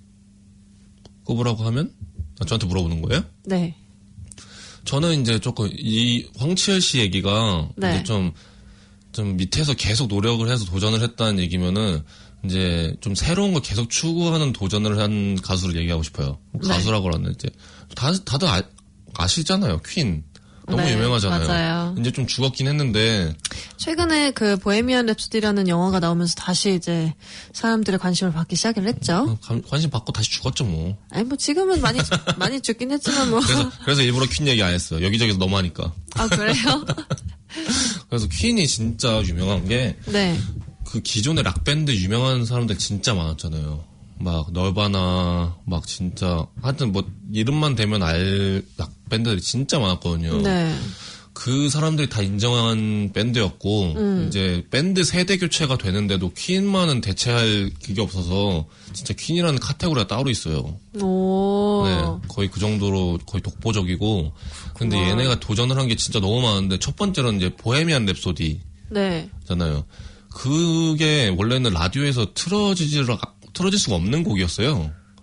꼽으라고 하면 아, 저한테 물어보는 거예요? 네. 저는 이제 조금 이 황치열 씨 얘기가 네. 이제 좀, 좀 밑에서 계속 노력을 해서 도전을 했다는 얘기면은 이제 좀 새로운 걸 계속 추구하는 도전을 한 가수를 얘기하고 싶어요. 뭐 가수라고 하는 이제 다 다들 아, 아시잖아요. 퀸 너무 네, 유명하잖아요. 맞아요. 이제 좀 죽었긴 했는데 최근에 그 보헤미안 랩소디라는 영화가 나오면서 다시 이제 사람들의 관심을 받기 시작을 했죠. 관, 관심 받고 다시 죽었죠 뭐. 아니 뭐 지금은 많이 많이 죽긴 했지만 뭐. 그래서 그래서 일부러 퀸 얘기 안 했어요. 여기저기서 너무 하니까. 아 그래요? 그래서 퀸이 진짜 유명한 게 네. 그 기존의 락밴드 유명한 사람들 진짜 많았잖아요. 막 널바나 막 진짜 하여튼 뭐 이름만 대면 알 락밴드들이 진짜 많았거든요. 네. 그 사람들이 다 인정한 밴드였고 음. 이제 밴드 세대 교체가 되는데도 퀸만은 대체할 그게 없어서 진짜 퀸이라는 카테고리가 따로 있어요. 오. 네, 거의 그 정도로 거의 독보적이고 근데 얘네가 도전을 한 게 진짜 너무 많은데 첫 번째로는 이제 보헤미안 랩소디잖아요. 네. 그게 원래는 라디오에서 틀어지질, 틀어질 수가 없는 곡이었어요.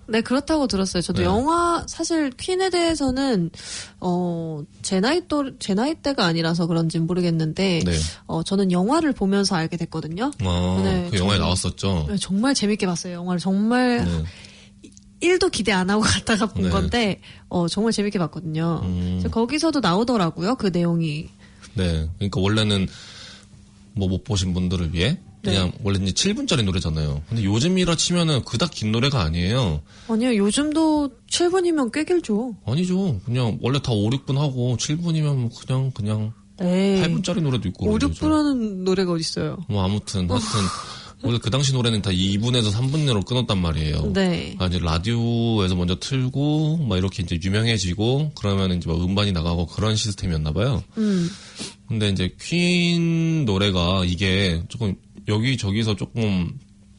네, 그렇다고 들었어요. 저도 네. 영화, 사실 퀸에 대해서는, 어, 제 나이 또, 제 나이 때가 아니라서 그런지 모르겠는데, 네. 어, 저는 영화를 보면서 알게 됐거든요. 아, 네, 그 영화에 정말, 나왔었죠. 네, 정말 재밌게 봤어요. 영화를 정말, 네. 일도 기대 안 하고 갔다가 본 네. 건데, 어, 정말 재밌게 봤거든요. 음. 거기서도 나오더라고요, 그 내용이. 네. 그러니까 원래는 뭐 못 보신 분들을 위해 그냥 네. 원래 이제 칠 분짜리 노래잖아요. 근데 요즘이라 치면은 그닥 긴 노래가 아니에요. 아니요, 요즘도 칠 분이면 꽤 길죠. 아니죠. 그냥 원래 다 오, 육 분 하고 칠 분이면 그냥 그냥 에이. 팔 분짜리 노래도 있고. 오, 그러죠. 육 분 하는 노래가 어딨어요. 뭐 아무튼 하여튼 원래 그 당시 노래는 다 이 분에서 삼 분 내로 끊었단 말이에요. 네. 아, 이제 라디오에서 먼저 틀고 막 이렇게 이제 유명해지고 그러면 이제 막 음반이 나가고 그런 시스템이었나 봐요. 음. 근데 이제 퀸 노래가 이게 조금 여기저기서 조금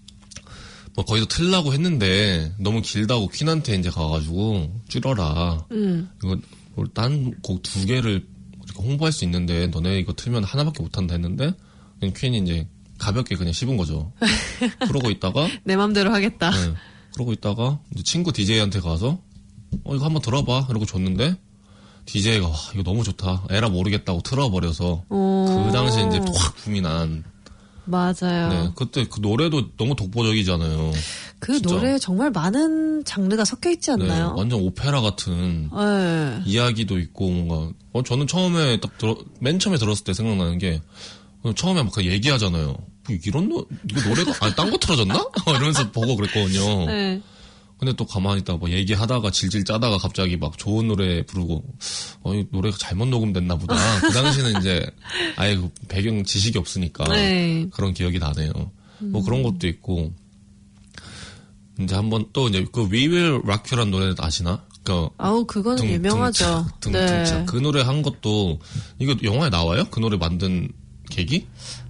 뭐 거기서 틀라고 했는데 너무 길다고 퀸한테 이제 가가지고 줄여라. 음. 이거 딴 곡 두 개를 이렇게 홍보할 수 있는데 너네 이거 틀면 하나밖에 못한다 했는데 그냥 퀸이 이제 가볍게 그냥 씹은 거죠. 그러고 있다가 내 맘대로 하겠다. 네, 그러고 있다가 이제 친구 디제이한테 가서 어 이거 한번 들어봐 이러고 줬는데 디제이가 와 이거 너무 좋다 에라 모르겠다고 틀어버려서 오. 그 당시에 이제 확 붐이 난. 맞아요. 네, 그때 그 노래도 너무 독보적이잖아요. 그 진짜. 노래에 정말 많은 장르가 섞여 있지 않나요? 네, 완전 오페라 같은 네. 이야기도 있고 뭔가 어 저는 처음에 딱 들어 맨 처음에 들었을 때 생각나는 게 처음에 막 얘기하잖아요. 뭐 이런 노 이거 노래가 아니 딴 거 틀어졌나? 이러면서 보고 그랬거든요. 네. 근데 또 가만히 있다가 뭐 얘기하다가 질질 짜다가 갑자기 막 좋은 노래 부르고 어 이 노래가 잘못 녹음됐나 보다. 그 당시는 이제 아예 그 배경 지식이 없으니까 네. 그런 기억이 나네요. 음. 뭐 그런 것도 있고 이제 한번 또 이제 그 We Will Rock You라는 노래 아시나? 그 아우 그거는 등, 유명하죠. 등, 네. 등, 등, 그 노래 한 것도 이거 영화에 나와요? 그 노래 만든 계기?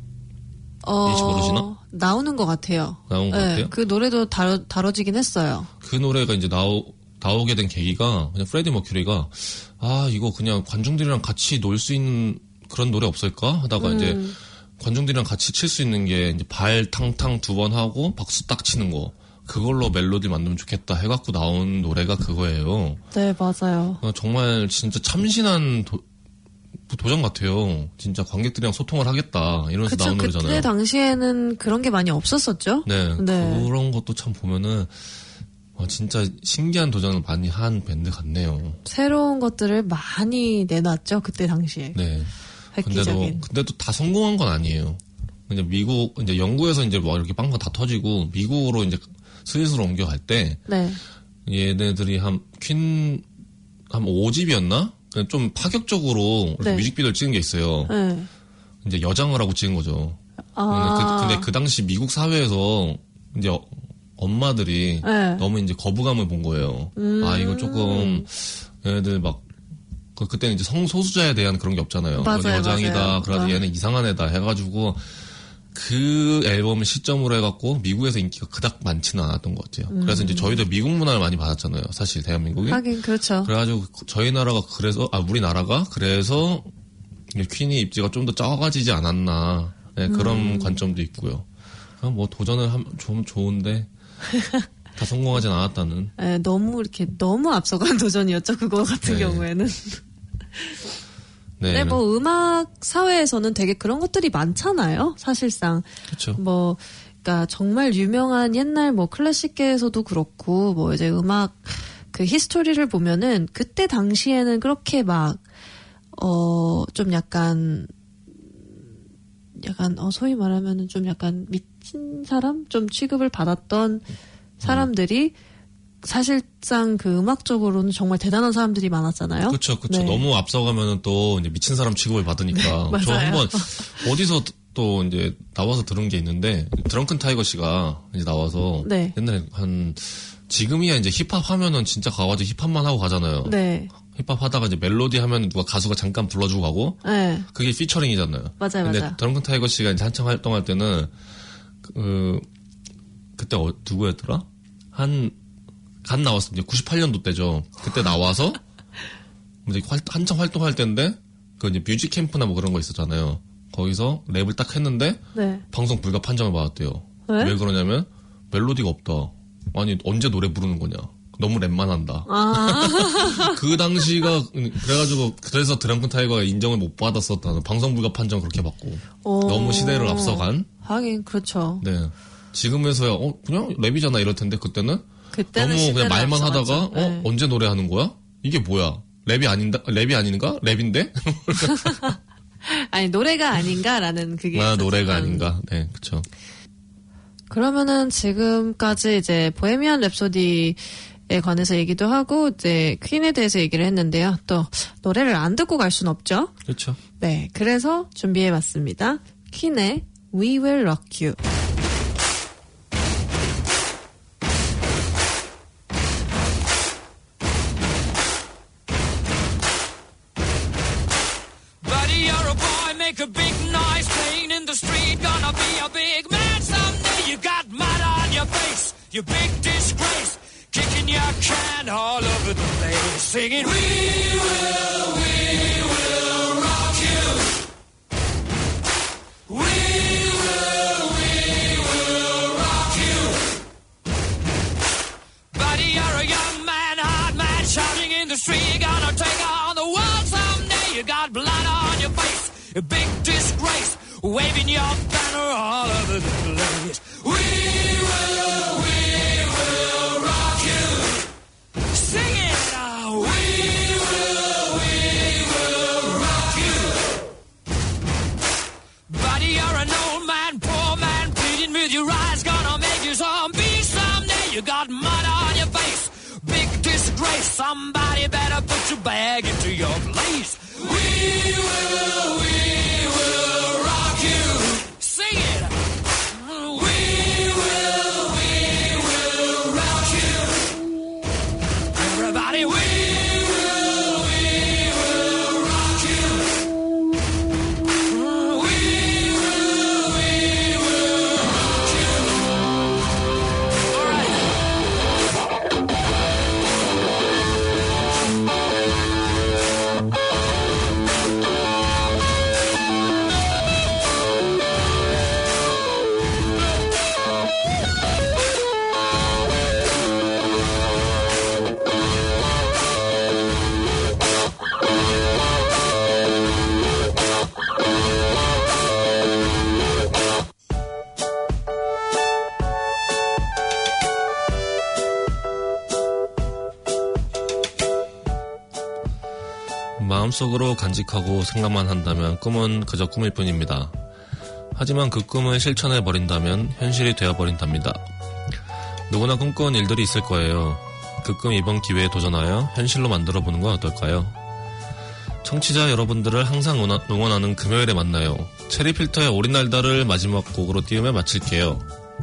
어, 혹시 모르시나? 나오는 것 같아요. 나온 것 네, 같아요? 그 노래도 다뤄, 다뤄지긴 했어요. 그 노래가 이제 나오, 나오게 된 계기가 그냥 프레디 머큐리가 아 이거 그냥 관중들이랑 같이 놀 수 있는 그런 노래 없을까 하다가 음. 이제 관중들이랑 같이 칠 수 있는 게 이제 발 탕탕 두 번 하고 박수 딱 치는 거 그걸로 멜로디 만들면 좋겠다 해갖고 나온 노래가 그거예요. 네, 맞아요. 어, 정말 진짜 참신한 도, 도전 같아요. 진짜 관객들이랑 소통을 하겠다 이러면서 그쵸, 나온 노래잖아요. 그때 당시에는 그런 게 많이 없었었죠? 네, 네. 그런 것도 참 보면은 어, 진짜 신기한 도전을 많이 한 밴드 같네요. 새로운 것들을 많이 내놨죠, 그때 당시에. 네. 획기적인. 근데도 근데도 다 성공한 건 아니에요. 이제 미국 이제 영국에서 이제 뭐 이렇게 빵빵 다 터지고 미국으로 이제 스위스로 옮겨갈 때 네. 얘네들이 한 퀸 한 오 집이었나? 좀 파격적으로 네. 뮤직비디오를 찍은 게 있어요. 네. 이제 여장을 하고 찍은 거죠. 아. 근데, 그, 근데 그 당시 미국 사회에서 이제 어- 엄마들이 네. 너무 이제 거부감을 본 거예요. 음. 아 이거 조금 얘네들 막 그, 그때는 이제 성소수자에 대한 그런 게 없잖아요. 맞아요, 그 여장이다. 맞아요. 그래서 아. 얘는 이상한 애다 해가지고 그 앨범을 시점으로 해갖고 미국에서 인기가 그닥 많지는 않았던 것 같아요. 음. 그래서 이제 저희도 미국 문화를 많이 받았잖아요. 사실 대한민국이. 하긴 그렇죠. 그래가지고 저희 나라가 그래서 아 우리나라가 그래서 퀸이 입지가 좀 더 작아지지 않았나 네, 그런 음. 관점도 있고요. 그냥 뭐 도전을 하면 좀 좋은데 다 성공하진 않았다는. 네, 너무 이렇게 너무 앞서간 도전이었죠, 그거 같은 네. 경우에는. 네, 네, 뭐 음악 사회에서는 되게 그런 것들이 많잖아요. 사실상. 그렇죠. 뭐 그러니까 정말 유명한 옛날 뭐 클래식계에서도 그렇고 뭐 이제 음악 그 히스토리를 보면은 그때 당시에는 그렇게 막 어 좀 약간 약간 어 소위 말하면은 좀 약간 미친 사람 좀 취급을 받았던 사람들이 사실상 그 음악적으로는 정말 대단한 사람들이 많았잖아요. 그렇죠, 그렇죠. 네. 너무 앞서가면은 또 이제 미친 사람 취급을 받으니까. 네, 저 맞아요. 한번 어디서 또 이제 나와서 들은 게 있는데 드렁큰 타이거 씨가 이제 나와서 네. 옛날에 한 지금이야 이제 힙합 하면은 진짜 가가지고 힙합만 하고 가잖아요. 네. 힙합 하다가 이제 멜로디 하면 누가 가수가 잠깐 불러주고 가고 네. 그게 피처링이잖아요. 맞아요, 근데 맞아요. 드렁큰 타이거 씨가 이제 한창 활동할 때는 그 그때 어, 누구였더라? 한 간 나왔을 때 구십팔 년도 때죠. 그때 나와서 이제 활, 한창 활동할 때인데 그 이제 뮤직 캠프나 뭐 그런 거 있었잖아요. 거기서 랩을 딱 했는데 네. 방송 불가 판정을 받았대요. 왜? 왜 그러냐면 멜로디가 없다. 아니 언제 노래 부르는 거냐. 너무 랩만 한다. 아. 그 당시가 그래가지고 그래서 드렁큰 타이거가 인정을 못 받았었다는 방송불가 판정 그렇게 받고 오. 너무 시대를 앞서간. 하긴 그렇죠. 네. 지금에서야 어 그냥 랩이잖아 이럴 텐데 그때는, 그때는 너무 그냥 말만 앞서갔죠. 하다가 어 네. 언제 노래하는 거야? 이게 뭐야? 랩이 아닌가? 랩이 아닌가? 랩인데? 아니 노래가 아닌가라는 그게. 아 노래가 음. 아닌가? 네, 그렇죠. 그러면은 지금까지 이제 보헤미안 랩소디에 관해서 얘기도 하고 이제 퀸에 대해서 얘기를 했는데요. 또 노래를 안 듣고 갈 순 없죠. 그렇죠. 네, 그래서 준비해봤습니다. 퀸의 We Will Rock You. Buddy, you're a boy, make a big noise, playing in the street, gonna be a big man someday. You got mud on your face, you big disgrace, kicking your can all over the place, singing, we will, we will rock you. We will, we will rock you. Buddy, you're a young man, hard man, shouting in the street, gonna take on the world someday. You got blood on your face, a big disgrace, waving your banner all over the place. We will, we will rock you. Sing it now. We will, we will rock you. Buddy, you're an old man, poor man, pleading with your eyes, gonna make you zombie someday. You got mud on your face, big disgrace. Somebody better put your bag into your place. We will, we will rock you. Sing it. We will, we will rock you. Everybody, we will, we will rock you. We will, we will rock you. All right. 마음속으로 간직하고 생각만 한다면 꿈은 그저 꿈일 뿐입니다. 하지만 그 꿈을 실천해버린다면 현실이 되어버린답니다. 누구나 꿈꾸는 일들이 있을 거예요. 그 꿈 이번 기회에 도전하여 현실로 만들어보는 건 어떨까요? 청취자 여러분들을 항상 응원하는 금요일에 만나요. 체리필터의 오리날다를 마지막 곡으로 띄우며 마칠게요.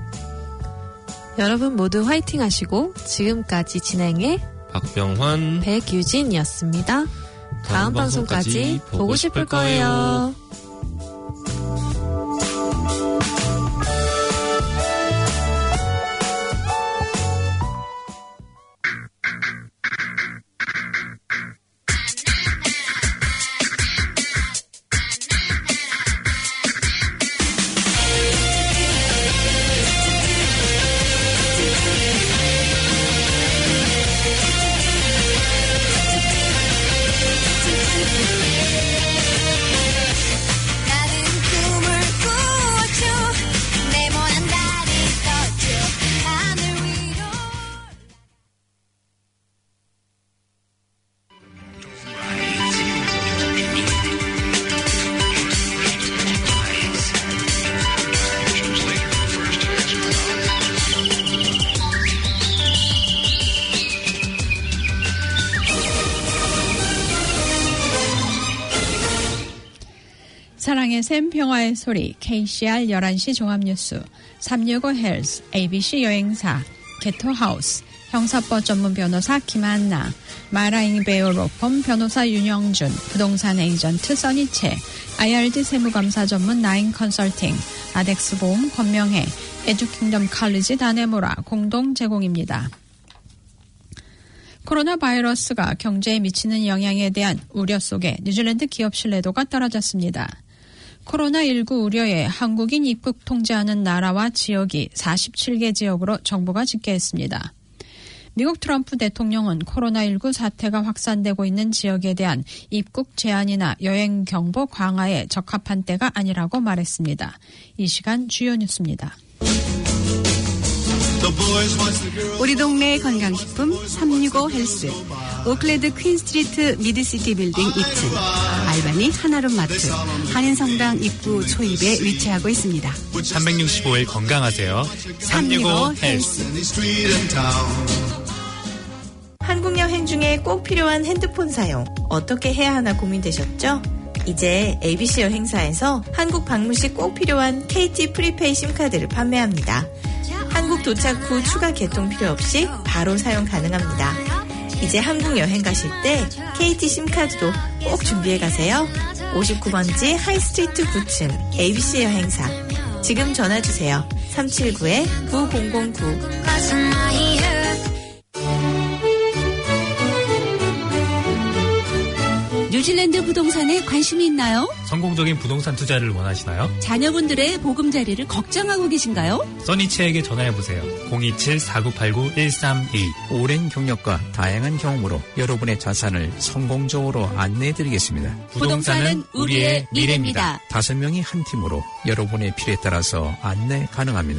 여러분 모두 화이팅 하시고 지금까지 진행해 박병환, 백유진이었습니다. 다음 방송까지 보고 싶을 거예요. 사랑의 샘 평화의 소리 케이씨알 열한 시 종합뉴스 삼육오 헬스 에이비씨 여행사 게토하우스 형사법 전문 변호사 김한나 마라잉 베어 로펌 변호사 윤영준 부동산 에이전트 써니채 아이알디 세무감사 전문 나인 컨설팅 아덱스 보험 권명혜 에듀킹덤 칼리지 다네모라 공동 제공입니다. 코로나 바이러스가 경제에 미치는 영향에 대한 우려 속에 뉴질랜드 기업 신뢰도가 떨어졌습니다. 코로나십구 우려에 한국인 입국 통제하는 나라와 지역이 사십칠 개 지역으로 정부가 집계했습니다. 미국 트럼프 대통령은 코로나십구 사태가 확산되고 있는 지역에 대한 입국 제한이나 여행 경보 강화에 적합한 때가 아니라고 말했습니다. 이 시간 주요 뉴스입니다. 우리 동네 건강식품 삼육오 헬스, 오클랜드 퀸스트리트 미드시티 빌딩 이 층, 알바니 한아름 마트, 한인성당 입구 초입에 위치하고 있습니다. 삼백육십오 일 건강하세요. 삼육오 헬스. 한국 여행 중에 꼭 필요한 핸드폰 사용 어떻게 해야 하나 고민되셨죠? 이제 에이비씨 여행사에서 한국 방문 시 꼭 필요한 케이티 프리페이 심카드를 판매합니다. 한국 도착 후 추가 개통 필요 없이 바로 사용 가능합니다. 이제 한국 여행 가실 때 케이티 심카드도 꼭 준비해 가세요. 오십구 번지 하이스트리트 구 층 에이비씨 여행사. 지금 전화 주세요. 삼칠구 구공공구. 뉴질랜드 부동산에 관심이 있나요? 성공적인 부동산 투자를 원하시나요? 자녀분들의 보금자리를 걱정하고 계신가요? 써니치에게 전화해보세요. 공이칠 사구팔구 일삼이. 오랜 경력과 다양한 경험으로 여러분의 자산을 성공적으로 안내해드리겠습니다. 부동산은 우리의 미래입니다. 다섯 명이 한 팀으로 여러분의 필요에 따라서 안내 가능합니다.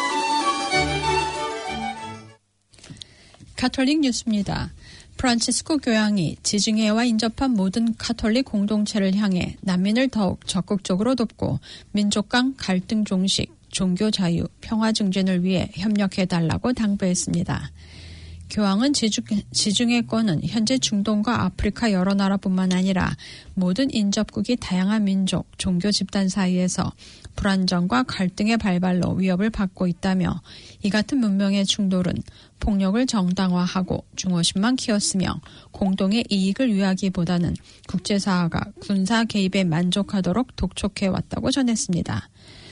가톨릭 뉴스입니다. 프란치스코 교황이 지중해와 인접한 모든 가톨릭 공동체를 향해 난민을 더욱 적극적으로 돕고 민족 간 갈등 종식, 종교 자유, 평화 증진을 위해 협력해달라고 당부했습니다. 교황은 지중, 지중해권은 현재 중동과 아프리카 여러 나라뿐만 아니라 모든 인접국이 다양한 민족, 종교 집단 사이에서 불안정과 갈등의 발발로 위협을 받고 있다며 이 같은 문명의 충돌은 폭력을 정당화하고 중호심만 키웠으며 공동의 이익을 위하기보다는 국제사회가 군사 개입에 만족하도록 독촉해왔다고 전했습니다.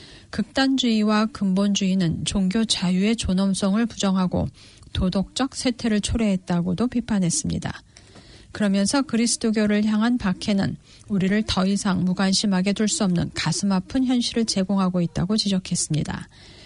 극단주의와 근본주의는 종교 자유의 존엄성을 부정하고 도덕적 쇠퇴를 초래했다고도 비판했습니다. 그러면서 그리스도교를 향한 박해는 우리를 더 이상 무관심하게 둘 수 없는 가슴 아픈 현실을 제공하고 있다고 지적했습니다.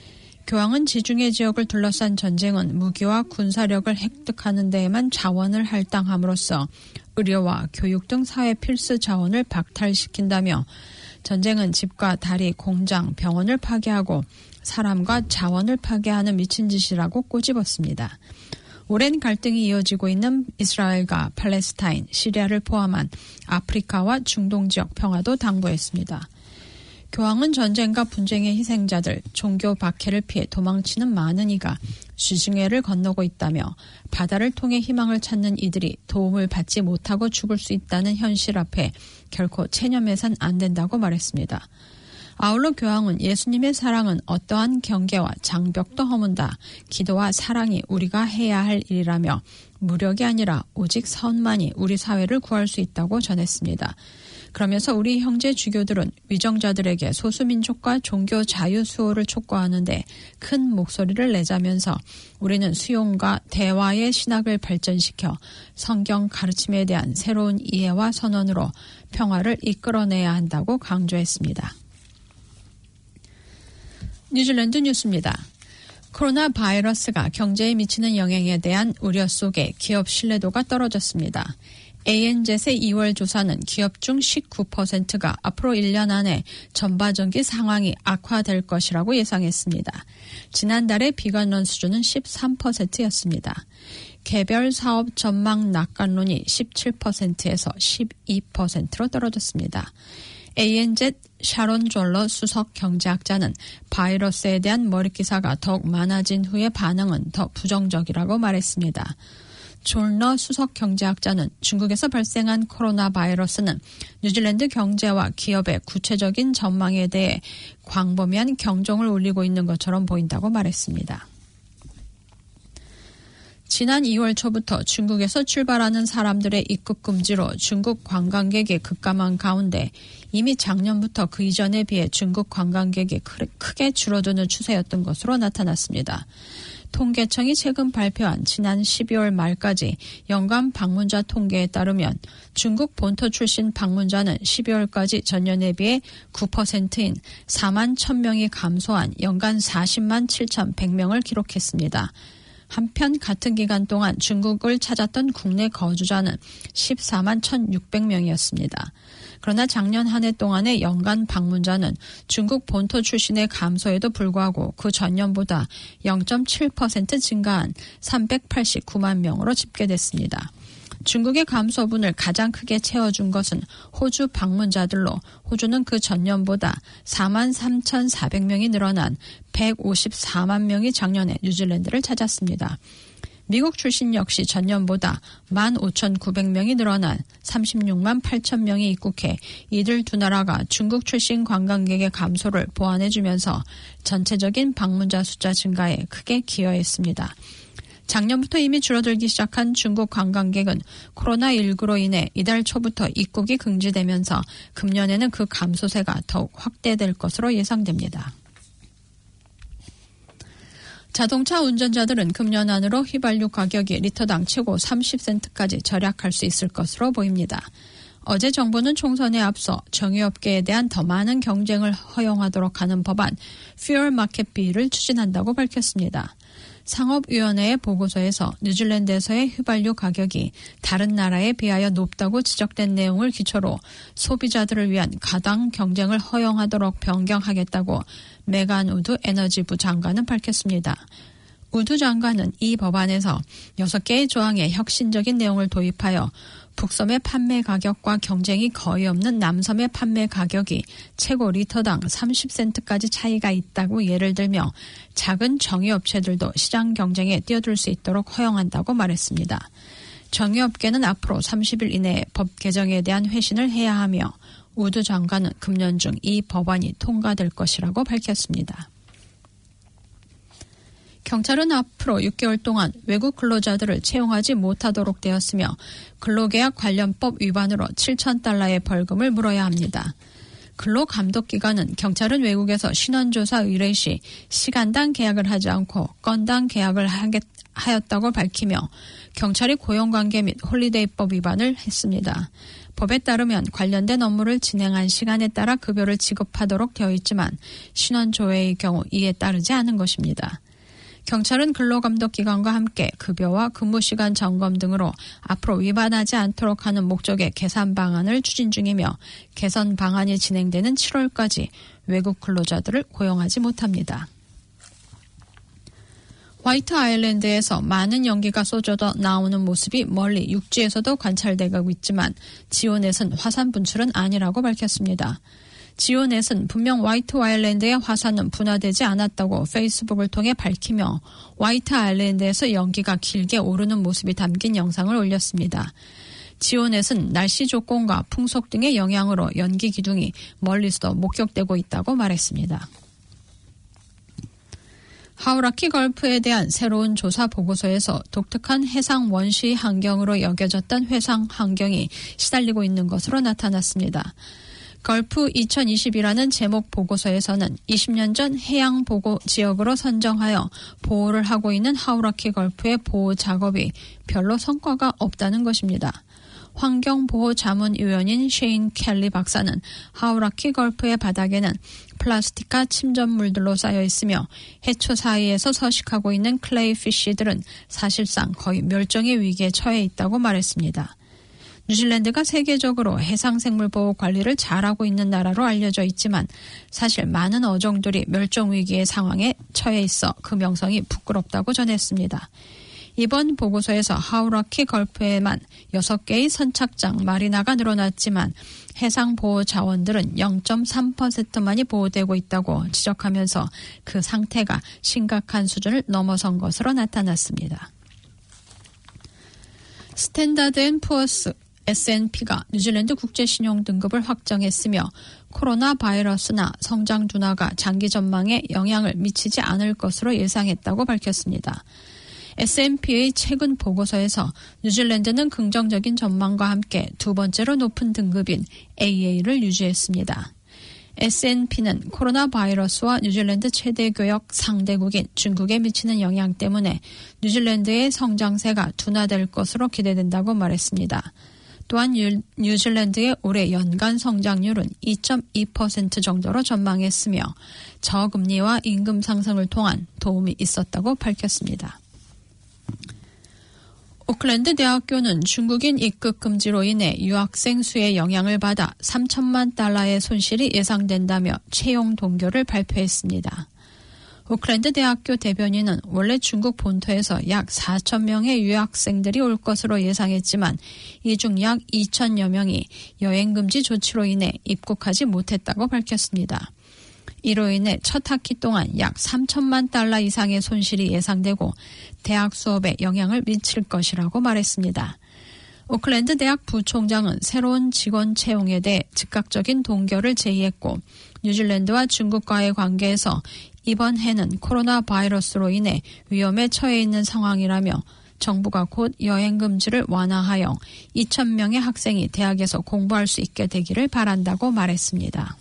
교황은 지중해 지역을 둘러싼 전쟁은 무기와 군사력을 획득하는 데에만 자원을 할당함으로써 의료와 교육 등 사회 필수 자원을 박탈시킨다며 전쟁은 집과 다리, 공장, 병원을 파괴하고 사람과 자원을 파괴하는 미친 짓이라고 꼬집었습니다. 오랜 갈등이 이어지고 있는 이스라엘과 팔레스타인, 시리아를 포함한 아프리카와 중동 지역 평화도 당부했습니다. 교황은 전쟁과 분쟁의 희생자들, 종교 박해를 피해 도망치는 많은 이가 지중해를 건너고 있다며 바다를 통해 희망을 찾는 이들이 도움을 받지 못하고 죽을 수 있다는 현실 앞에 결코 체념해선 안 된다고 말했습니다. 아울러 교황은 예수님의 사랑은 어떠한 경계와 장벽도 허문다. 기도와 사랑이 우리가 해야 할 일이라며 무력이 아니라 오직 선만이 우리 사회를 구할 수 있다고 전했습니다. 그러면서 우리 형제 주교들은 위정자들에게 소수민족과 종교 자유 수호를 촉구하는데 큰 목소리를 내자면서 우리는 수용과 대화의 신학을 발전시켜 성경 가르침에 대한 새로운 이해와 선언으로 평화를 이끌어내야 한다고 강조했습니다. 뉴질랜드 뉴스입니다. 코로나 바이러스가 경제에 미치는 영향에 대한 우려 속에 기업 신뢰도가 떨어졌습니다. 에이엔젯의 이월 조사는 기업 중 십구 퍼센트가 앞으로 일 년 안에 전반전기 상황이 악화될 것이라고 예상했습니다. 지난달의 비관론 수준은 십삼 퍼센트였습니다. 개별 사업 전망 낙관론이 십칠 퍼센트에서 십이 퍼센트로 떨어졌습니다. 에이엔젯 샤론 졸러 수석 경제학자는 바이러스에 대한 머릿기사가 더욱 많아진 후의 반응은 더 부정적이라고 말했습니다. 졸러 수석 경제학자는 중국에서 발생한 코로나 바이러스는 뉴질랜드 경제와 기업의 구체적인 전망에 대해 광범위한 경종을 울리고 있는 것처럼 보인다고 말했습니다. 지난 이월 초부터 중국에서 출발하는 사람들의 입국 금지로 중국 관광객이 급감한 가운데 이미 작년부터 그 이전에 비해 중국 관광객이 크게 줄어드는 추세였던 것으로 나타났습니다. 통계청이 최근 발표한 지난 십이월 말까지 연간 방문자 통계에 따르면 중국 본토 출신 방문자는 십이월까지 전년에 비해 구 퍼센트인 사만 천 명이 감소한 연간 사십만 칠천백 명을 기록했습니다. 한편 같은 기간 동안 중국을 찾았던 국내 거주자는 십사만 천육백 명이었습니다. 그러나 작년 한 해 동안의 연간 방문자는 중국 본토 출신의 감소에도 불구하고 그 전년보다 영 점 칠 퍼센트 증가한 삼백팔십구만 명으로 집계됐습니다. 중국의 감소분을 가장 크게 채워준 것은 호주 방문자들로 호주는 그 전년보다 사만 삼천사백 명이 늘어난 백오십사만 명이 작년에 뉴질랜드를 찾았습니다. 미국 출신 역시 전년보다 만 오천구백 명이 늘어난 삼십육만 팔천 명이 입국해 이들 두 나라가 중국 출신 관광객의 감소를 보완해주면서 전체적인 방문자 숫자 증가에 크게 기여했습니다. 작년부터 이미 줄어들기 시작한 중국 관광객은 코로나십구로 인해 이달 초부터 입국이 금지되면서 금년에는 그 감소세가 더욱 확대될 것으로 예상됩니다. 자동차 운전자들은 금년 안으로 휘발유 가격이 리터당 최고 삼십 센트까지 절약할 수 있을 것으로 보입니다. 어제 정부는 총선에 앞서 정유업계에 대한 더 많은 경쟁을 허용하도록 하는 법안 Fuel Market Bill을 추진한다고 밝혔습니다. 상업위원회의 보고서에서 뉴질랜드에서의 휘발유 가격이 다른 나라에 비하여 높다고 지적된 내용을 기초로 소비자들을 위한 가당 경쟁을 허용하도록 변경하겠다고 메간 우드 에너지부 장관은 밝혔습니다. 우드 장관은 이 법안에서 여섯 개의 조항에 혁신적인 내용을 도입하여 북섬의 판매 가격과 경쟁이 거의 없는 남섬의 판매 가격이 최고 리터당 삼십 센트까지 차이가 있다고 예를 들며 작은 정유업체들도 시장 경쟁에 뛰어들 수 있도록 허용한다고 말했습니다. 정유업계는 앞으로 삼십 일 이내에 법 개정에 대한 회신을 해야 하며 우드 장관은 금년 중 이 법안이 통과될 것이라고 밝혔습니다. 경찰은 앞으로 육 개월 동안 외국 근로자들을 채용하지 못하도록 되었으며 근로계약 관련법 위반으로 칠천 달러의 벌금을 물어야 합니다. 근로감독기관은 경찰은 외국에서 신원조사 의뢰 시 시간당 계약을 하지 않고 건당 계약을 하겠, 하였다고 밝히며 경찰이 고용관계 및 홀리데이법 위반을 했습니다. 법에 따르면 관련된 업무를 진행한 시간에 따라 급여를 지급하도록 되어 있지만 신원조회의 경우 이에 따르지 않은 것입니다. 경찰은 근로감독기관과 함께 급여와 근무시간 점검 등으로 앞으로 위반하지 않도록 하는 목적의 개선 방안을 추진 중이며 개선 방안이 진행되는 칠월까지 외국 근로자들을 고용하지 못합니다. 화이트 아일랜드에서 많은 연기가 쏟아져 나오는 모습이 멀리 육지에서도 관찰되고 있지만 지오넷은 화산 분출은 아니라고 밝혔습니다. 지오넷은 분명 화이트 아일랜드의 화산은 분화되지 않았다고 페이스북을 통해 밝히며 화이트 아일랜드에서 연기가 길게 오르는 모습이 담긴 영상을 올렸습니다. 지오넷은 날씨 조건과 풍속 등의 영향으로 연기 기둥이 멀리서도 목격되고 있다고 말했습니다. 하우라키 걸프에 대한 새로운 조사 보고서에서 독특한 해상 원시 환경으로 여겨졌던 해상 환경이 시달리고 있는 것으로 나타났습니다. 걸프 이천이십이라는 제목 보고서에서는 이십 년 전 해양 보호 지역으로 선정하여 보호를 하고 있는 하우라키 걸프의 보호 작업이 별로 성과가 없다는 것입니다. 환경보호자문위원인 셰인 켈리 박사는 하우라키 걸프의 바닥에는 플라스틱과 침전물들로 쌓여 있으며 해초 사이에서 서식하고 있는 클레이피쉬들은 사실상 거의 멸종의 위기에 처해 있다고 말했습니다. 뉴질랜드가 세계적으로 해상생물 보호 관리를 잘하고 있는 나라로 알려져 있지만 사실 많은 어종들이 멸종위기의 상황에 처해 있어 그 명성이 부끄럽다고 전했습니다. 이번 보고서에서 하우라키 걸프에만 여섯 개의 선착장 마리나가 늘어났지만 해상보호 자원들은 영 점 삼 퍼센트만이 보호되고 있다고 지적하면서 그 상태가 심각한 수준을 넘어선 것으로 나타났습니다. 스탠다드 앤 푸어스 에스 앤 피가 뉴질랜드 국제신용 등급을 확정했으며 코로나 바이러스나 성장 둔화가 장기 전망에 영향을 미치지 않을 것으로 예상했다고 밝혔습니다. 에스 앤 피의 최근 보고서에서 뉴질랜드는 긍정적인 전망과 함께 두 번째로 높은 등급인 에이에이를 유지했습니다. 에스엔피는 코로나 바이러스와 뉴질랜드 최대 교역 상대국인 중국에 미치는 영향 때문에 뉴질랜드의 성장세가 둔화될 것으로 기대된다고 말했습니다. 또한 뉴, 뉴질랜드의 올해 연간 성장률은 이 점 이 퍼센트 정도로 전망했으며 저금리와 임금 상승을 통한 도움이 있었다고 밝혔습니다. 오클랜드 대학교는 중국인 입국 금지로 인해 유학생 수의 영향을 받아 삼천만 달러의 손실이 예상된다며 채용 동교를 발표했습니다. 오클랜드 대학교 대변인은 원래 중국 본토에서 약 사천 명의 유학생들이 올 것으로 예상했지만 이 중 약 이천여 명이 여행금지 조치로 인해 입국하지 못했다고 밝혔습니다. 이로 인해 첫 학기 동안 약 삼천만 달러 이상의 손실이 예상되고 대학 수업에 영향을 미칠 것이라고 말했습니다. 오클랜드 대학 부총장은 새로운 직원 채용에 대해 즉각적인 동결을 제의했고 뉴질랜드와 중국과의 관계에서 이번 해는 코로나 바이러스로 인해 위험에 처해 있는 상황이라며 정부가 곧 여행 금지를 완화하여 이천 명의 학생이 대학에서 공부할 수 있게 되기를 바란다고 말했습니다.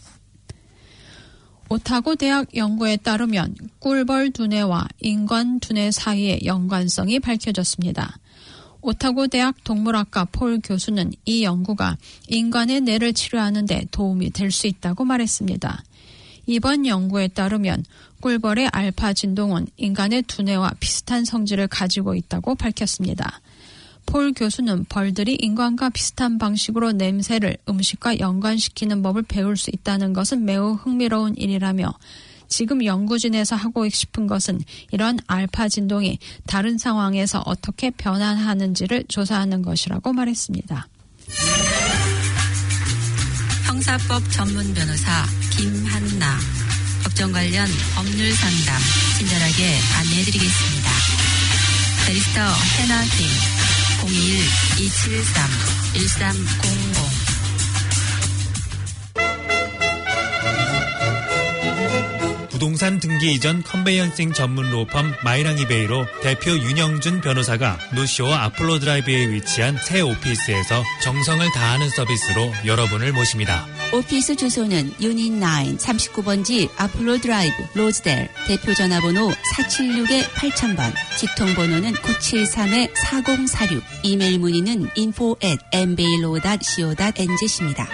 오타고 대학 연구에 따르면 꿀벌 두뇌와 인간 두뇌 사이의 연관성이 밝혀졌습니다. 오타고 대학 동물학과 폴 교수는 이 연구가 인간의 뇌를 치료하는 데 도움이 될 수 있다고 말했습니다. 이번 연구에 따르면 꿀벌의 알파 진동은 인간의 두뇌와 비슷한 성질을 가지고 있다고 밝혔습니다. 폴 교수는 벌들이 인간과 비슷한 방식으로 냄새를 음식과 연관시키는 법을 배울 수 있다는 것은 매우 흥미로운 일이라며 지금 연구진에서 하고 싶은 것은 이러한 알파 진동이 다른 상황에서 어떻게 변화하는지를 조사하는 것이라고 말했습니다. 형사법 전문 변호사 김한나, 법정 관련 법률 상담 친절하게 안내해드리겠습니다. 베리스터 해나 김, 공이일 이칠삼 일삼공공. 부동산 등기 이전 컨베이언싱 전문 로펌 마이랑이베이로 대표 윤영준 변호사가 노쇼와 아폴로 드라이브에 위치한 새 오피스에서 정성을 다하는 서비스로 여러분을 모십니다. 오피스 주소는 유닛 나인 삼십구 번지 아폴로 드라이브 로즈델, 대표 전화번호 사칠육 팔천 번, 직통번호는 구칠삼 사공사육, 이메일 문의는 info at 엠베일로 닷 씨오 닷 엔지씨입니다.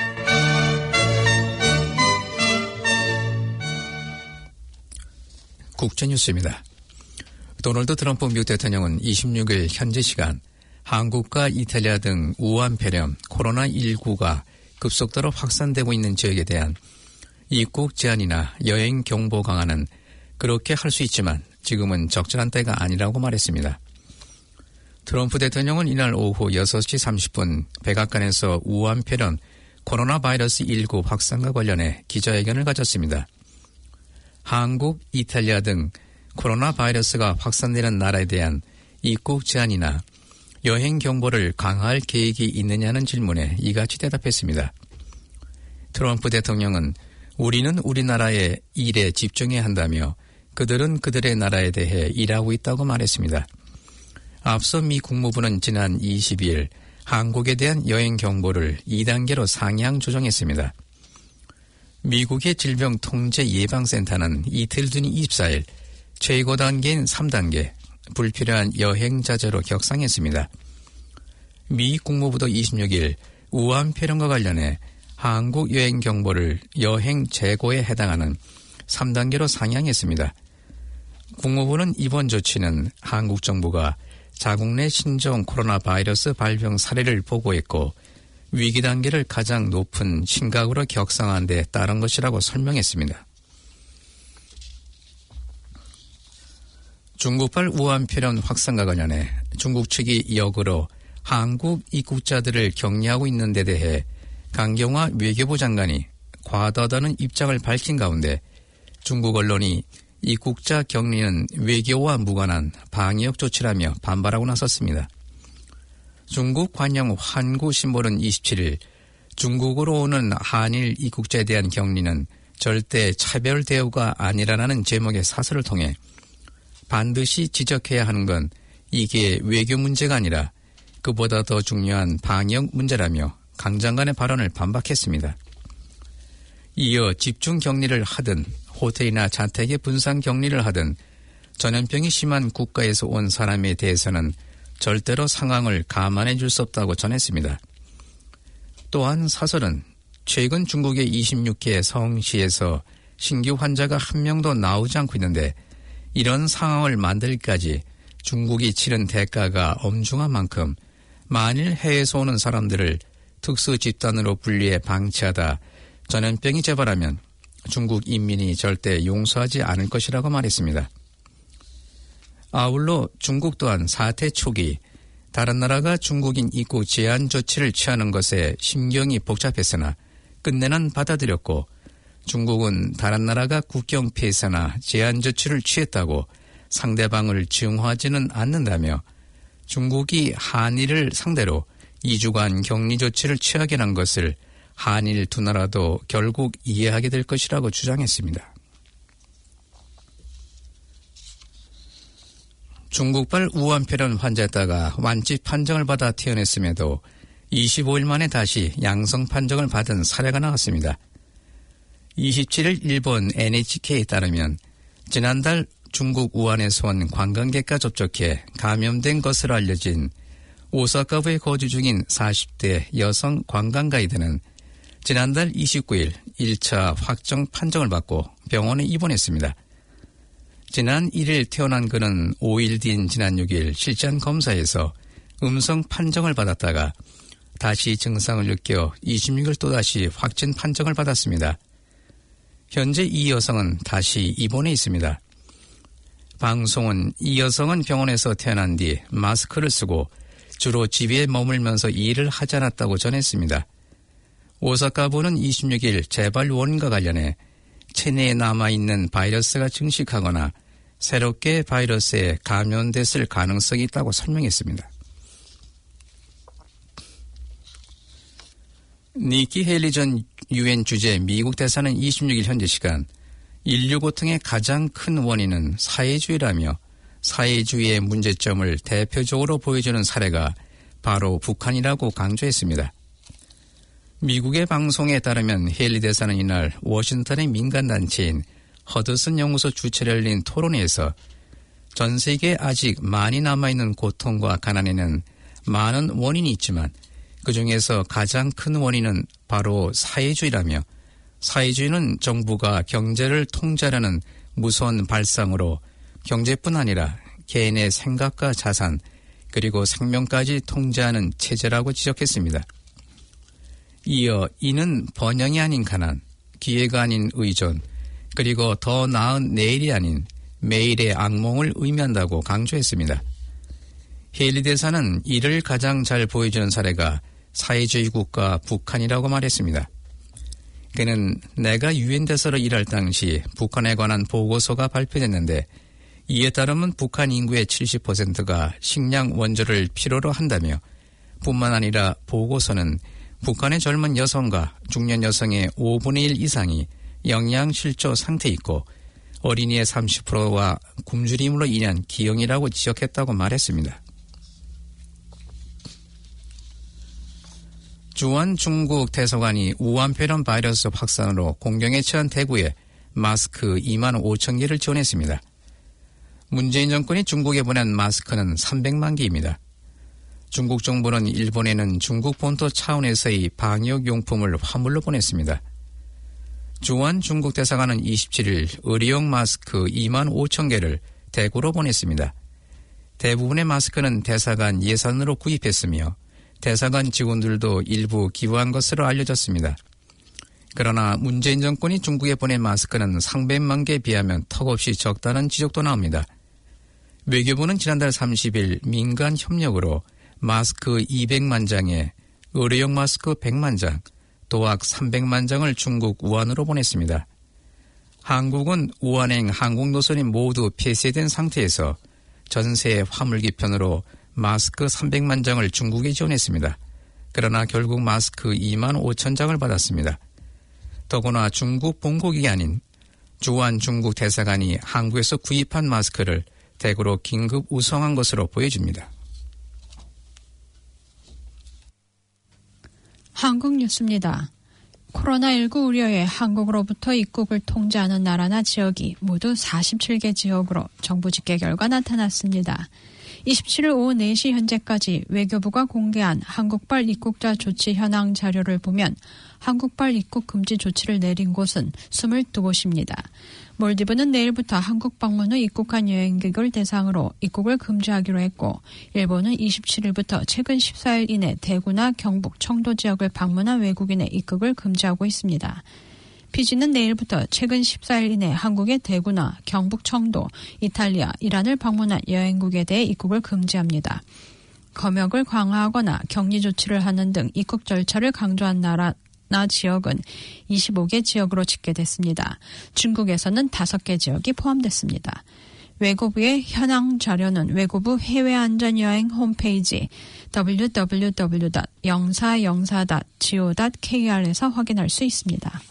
국제뉴스입니다. 도널드 트럼프 미국 대통령은 이십육 일 현지 시간 한국과 이탈리아 등 우한 폐렴 코로나십구가 급속도로 확산되고 있는 지역에 대한 입국 제한이나 여행 경보 강화는 그렇게 할 수 있지만 지금은 적절한 때가 아니라고 말했습니다. 트럼프 대통령은 이날 오후 여섯 시 삼십 분 백악관에서 우한 폐렴 코로나 바이러스 십구 확산과 관련해 기자회견을 가졌습니다. 한국, 이탈리아 등 코로나 바이러스가 확산되는 나라에 대한 입국 제한이나 여행 경보를 강화할 계획이 있느냐는 질문에 이같이 대답했습니다. 트럼프 대통령은 우리는 우리나라의 일에 집중해야 한다며 그들은 그들의 나라에 대해 일하고 있다고 말했습니다. 앞서 미 국무부는 지난 이십이 일 한국에 대한 여행 경보를 이 단계로 상향 조정했습니다. 미국의 질병통제예방센터는 이틀 뒤인 이십사 일 최고 단계인 삼 단계 불필요한 여행 자제로 격상했습니다. 미 국무부도 이십육 일 우한 폐렴과 관련해 한국 여행 경보를 여행 재고에 해당하는 삼 단계로 상향했습니다. 국무부는 이번 조치는 한국 정부가 자국 내 신종 코로나 바이러스 발병 사례를 보고했고 위기 단계를 가장 높은 심각으로 격상한 데 따른 것이라고 설명했습니다. 중국발 우한 폐렴 확산과 관련해 중국 측이 역으로 한국 입국자들을 격리하고 있는 데 대해 강경화 외교부 장관이 과도하다는 입장을 밝힌 가운데 중국 언론이 입국자 격리는 외교와 무관한 방역 조치라며 반발하고 나섰습니다. 중국 관영 환구신보는 이십칠 일 중국으로 오는 한일 입국자에 대한 격리는 절대 차별 대우가 아니라는 제목의 사설을 통해 반드시 지적해야 하는 건 이게 외교 문제가 아니라 그보다 더 중요한 방역 문제라며 강 장관의 발언을 반박했습니다. 이어 집중 격리를 하든 호텔이나 자택에 분산 격리를 하든 전염병이 심한 국가에서 온 사람에 대해서는 절대로 상황을 감안해 줄 수 없다고 전했습니다. 또한 사설은 최근 중국의 이십육 개 성시에서 신규 환자가 한 명도 나오지 않고 있는데 이런 상황을 만들기까지 중국이 치른 대가가 엄중한 만큼 만일 해외에서 오는 사람들을 특수 집단으로 분리해 방치하다 전염병이 재발하면 중국 인민이 절대 용서하지 않을 것이라고 말했습니다. 아울러 중국 또한 사태 초기 다른 나라가 중국인 입국 제한 조치를 취하는 것에 심경이 복잡했으나 끝내는 받아들였고 중국은 다른 나라가 국경 폐쇄나 제한 조치를 취했다고 상대방을 증오하지는 않는다며 중국이 한일을 상대로 이 주간 격리 조치를 취하게 한 것을 한일 두 나라도 결국 이해하게 될 것이라고 주장했습니다. 중국발 우한폐렴 환자였다가 완치 판정을 받아 퇴원했음에도 이십오 일 만에 다시 양성 판정을 받은 사례가 나왔습니다. 이십칠 일 일본 엔에이치케이에 따르면 지난달 중국 우한에서 온 관광객과 접촉해 감염된 것으로 알려진 오사카부에 거주 중인 사십 대 여성 관광 가이드는 지난달 이십구 일 일 차 확정 판정을 받고 병원에 입원했습니다. 지난 일 일 퇴원한 그는 오 일 뒤인 지난 육 일 실전 검사에서 음성 판정을 받았다가 다시 증상을 느껴 이십육 일 또다시 확진 판정을 받았습니다. 현재 이 여성은 다시 입원해 있습니다. 방송은 이 여성은 병원에서 태어난 뒤 마스크를 쓰고 주로 집에 머물면서 일을 하지 않았다고 전했습니다. 오사카부는 이십육 일 재발 원인과 관련해 체내에 남아있는 바이러스가 증식하거나 새롭게 바이러스에 감염됐을 가능성이 있다고 설명했습니다. 니키 헤일리 전 유엔 주재 미국 대사는 이십육 일 현지 시간 인류 고통의 가장 큰 원인은 사회주의라며 사회주의의 문제점을 대표적으로 보여주는 사례가 바로 북한이라고 강조했습니다. 미국의 방송에 따르면 헤일리 대사는 이날 워싱턴의 민간단체인 허드슨 연구소 주최를 열린 토론회에서 전 세계에 아직 많이 남아있는 고통과 가난에는 많은 원인이 있지만 그중에서 가장 큰 원인은 바로 사회주의라며 사회주의는 정부가 경제를 통제하려는 무서운 발상으로 경제뿐 아니라 개인의 생각과 자산 그리고 생명까지 통제하는 체제라고 지적했습니다. 이어 이는 번영이 아닌 가난, 기회가 아닌 의존, 그리고 더 나은 내일이 아닌 매일의 악몽을 의미한다고 강조했습니다. 헤일리 대사는 이를 가장 잘 보여주는 사례가 사회주의 국가 북한이라고 말했습니다. 그는 내가 유엔 대사로 일할 당시 북한에 관한 보고서가 발표됐는데 이에 따르면 북한 인구의 칠십 퍼센트가 식량 원조를 필요로 한다며 뿐만 아니라 보고서는 북한의 젊은 여성과 중년 여성의 오분의 일 이상이 영양실조 상태에 있고 어린이의 삼십 퍼센트와 굶주림으로 인한 기형이라고 지적했다고 말했습니다. 주한 중국 대사관이 우한폐렴 바이러스 확산으로 공경에 처한 대구에 마스크 이만 오천 개를 지원했습니다. 문재인 정권이 중국에 보낸 마스크는 삼백만 개입니다. 중국 정부는 일본에는 중국 본토 차원에서의 방역용품을 화물로 보냈습니다. 주한 중국 대사관은 이십칠 일 의료용 마스크 이만 오천 개를 대구로 보냈습니다. 대부분의 마스크는 대사관 예산으로 구입했으며 대사관 직원들도 일부 기부한 것으로 알려졌습니다. 그러나 문재인 정권이 중국에 보낸 마스크는 삼백만 개에 비하면 턱없이 적다는 지적도 나옵니다. 외교부는 지난달 삼십 일 민간 협력으로 마스크 이백만 장에 의료용 마스크 백만 장, 도학 삼백만 장을 중국 우한으로 보냈습니다. 한국은 우한행 항공 노선이 모두 폐쇄된 상태에서 전세 화물기 편으로 마스크 삼백만 장을 중국에 지원했습니다. 그러나 결국 마스크 이만 오천 장을 받았습니다. 더구나 중국 본국이 아닌 주한 중국 대사관이 한국에서 구입한 마스크를 대구로 긴급 우송한 것으로 보여집니다. 한국 뉴스입니다. 코로나십구 우려에 한국으로부터 입국을 통제하는 나라나 지역이 모두 사십칠 개 지역으로 정부 집계 결과 나타났습니다. 이십칠일 오후 네 시 현재까지 외교부가 공개한 한국발 입국자 조치 현황 자료를 보면 한국발 입국 금지 조치를 내린 곳은 이십이 곳입니다. 몰디브는 내일부터 한국 방문 후 입국한 여행객을 대상으로 입국을 금지하기로 했고, 일본은 이십칠일부터 최근 십사 일 이내 대구나 경북, 청도 지역을 방문한 외국인의 입국을 금지하고 있습니다. 피지는 내일부터 최근 십사 일 이내 한국의 대구나 경북, 청도, 이탈리아, 이란을 방문한 여행국에 대해 입국을 금지합니다. 검역을 강화하거나 격리 조치를 하는 등 입국 절차를 강조한 나라 나 지역은 이십오 개 지역으로 집계됐습니다. 중국에서는 다섯 개 지역이 포함됐습니다. 외교부의 현황 자료는 외교부 해외안전여행 홈페이지 더블유 더블유 더블유 닷 영사영사 닷 지오 닷 케이알에서 확인할 수 있습니다.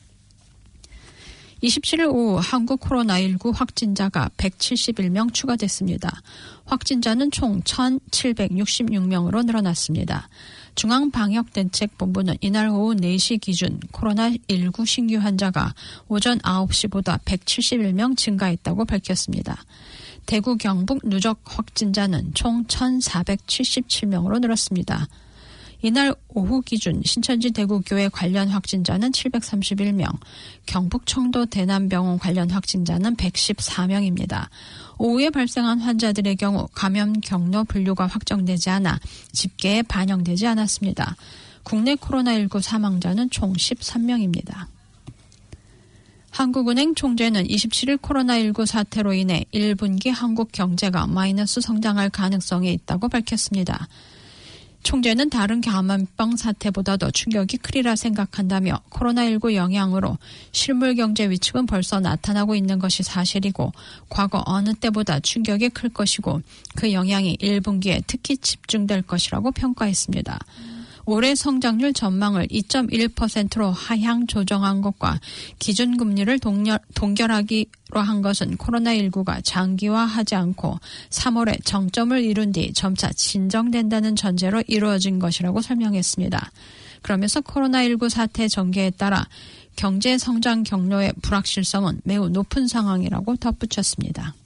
이십칠일 오후 한국 코로나십구 확진자가 백칠십일 명 추가됐습니다. 확진자는 총 천칠백육십육 명으로 늘어났습니다. 중앙방역대책본부는 이날 오후 네 시 기준 코로나십구 신규 환자가 오전 아홉 시보다 백칠십일 명 증가했다고 밝혔습니다. 대구 경북 누적 확진자는 총 천사백칠십칠 명으로 늘었습니다. 이날 오후 기준 신천지 대구교회 관련 확진자는 칠백삼십일 명, 경북 청도 대남병원 관련 확진자는 백십사 명입니다. 오후에 발생한 환자들의 경우 감염 경로 분류가 확정되지 않아 집계에 반영되지 않았습니다. 국내 코로나십구 사망자는 총 십삼 명입니다. 한국은행 총재는 이십칠일 코로나십구 사태로 인해 일 분기 한국 경제가 마이너스 성장할 가능성이 있다고 밝혔습니다. 총재는 다른 감염병 사태보다도 충격이 크리라 생각한다며 코로나십구 영향으로 실물 경제 위축은 벌써 나타나고 있는 것이 사실이고 과거 어느 때보다 충격이 클 것이고 그 영향이 일 분기에 특히 집중될 것이라고 평가했습니다. 올해 성장률 전망을 이 점 일 퍼센트로 하향 조정한 것과 기준금리를 동결, 동결하기로 한 것은 코로나십구가 장기화하지 않고 삼월에 정점을 이룬 뒤 점차 진정된다는 전제로 이루어진 것이라고 설명했습니다. 그러면서 코로나십구 사태 전개에 따라 경제 성장 경로의 불확실성은 매우 높은 상황이라고 덧붙였습니다.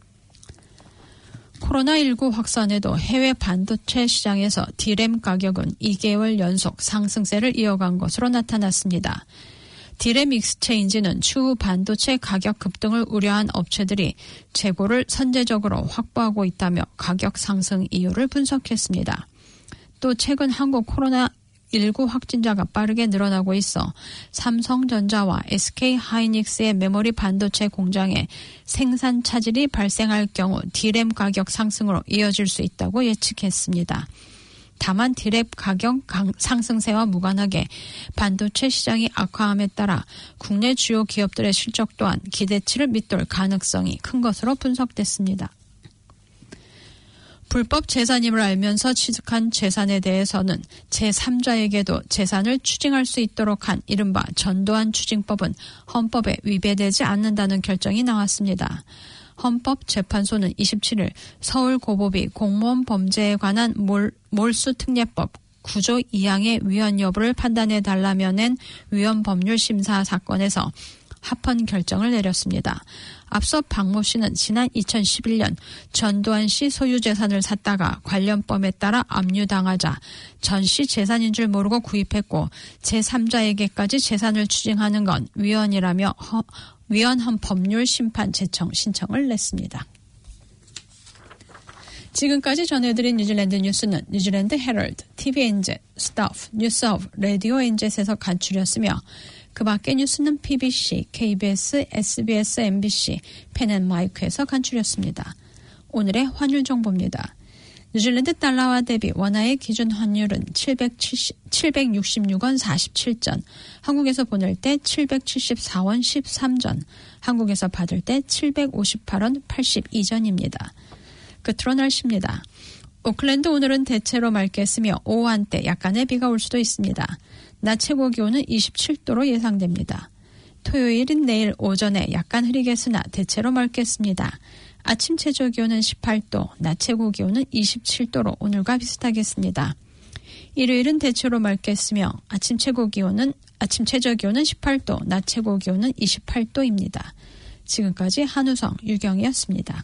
코로나십구 확산에도 해외 반도체 시장에서 디램 가격은 이 개월 연속 상승세를 이어간 것으로 나타났습니다. 디램 익스체인지는 추후 반도체 가격 급등을 우려한 업체들이 재고를 선제적으로 확보하고 있다며 가격 상승 이유를 분석했습니다. 또 최근 한국 코로나십구 확진자가 빠르게 늘어나고 있어 삼성전자와 에스케이하이닉스의 메모리 반도체 공장에 생산 차질이 발생할 경우 디램 가격 상승으로 이어질 수 있다고 예측했습니다. 다만 디램 가격 상승세와 무관하게 반도체 시장이 악화함에 따라 국내 주요 기업들의 실적 또한 기대치를 밑돌 가능성이 큰 것으로 분석됐습니다. 불법 재산임을 알면서 취득한 재산에 대해서는 제삼자에게도 재산을 추징할 수 있도록 한 이른바 전두환 추징법은 헌법에 위배되지 않는다는 결정이 나왔습니다. 헌법재판소는 이십칠일 서울고법이 공무원 범죄에 관한 몰, 몰수특례법 구조 이 항의 위헌 여부를 판단해달라며 낸 위헌법률 심사 사건에서 합헌 결정을 내렸습니다. 앞서 박모 씨는 지난 이천십일 년 전두환 씨 소유 재산을 샀다가 관련법에 따라 압류당하자 전 씨 재산인 줄 모르고 구입했고 제삼자에게까지 재산을 추징하는 건 위헌이라며 허, 위헌헌 법률 심판 제청 신청을 냈습니다. 지금까지 전해드린 뉴질랜드 뉴스는 뉴질랜드 헤럴드, 티비엔젯, 스타프, 뉴스 오브 라디오 엔젯에서 간추렸으며 그 밖의 뉴스는 피비씨, 케이비에스, 에스비에스, 엠비씨, 펜앤마이크에서 간추렸습니다. 오늘의 환율 정보입니다. 뉴질랜드 달러와 대비 원화의 기준 환율은 칠백육십육 원 사십칠 전, 한국에서 보낼 때 칠백칠십사 원 십삼 전, 한국에서 받을 때 칠백오십팔 원 팔십이 전입니다. 끝으로 날씨입니다. 오클랜드 오늘은 대체로 맑겠으며 오후 한때 약간의 비가 올 수도 있습니다. 낮 최고 기온은 이십칠 도로 예상됩니다. 토요일인 내일 오전에 약간 흐리겠으나 대체로 맑겠습니다. 아침 최저 기온은 십팔 도, 낮 최고 기온은 이십칠 도로 오늘과 비슷하겠습니다. 일요일은 대체로 맑겠으며 아침 최고 기온은 아침 최저 기온은 십팔 도, 낮 최고 기온은 이십팔 도입니다. 지금까지 한우성 유경이었습니다.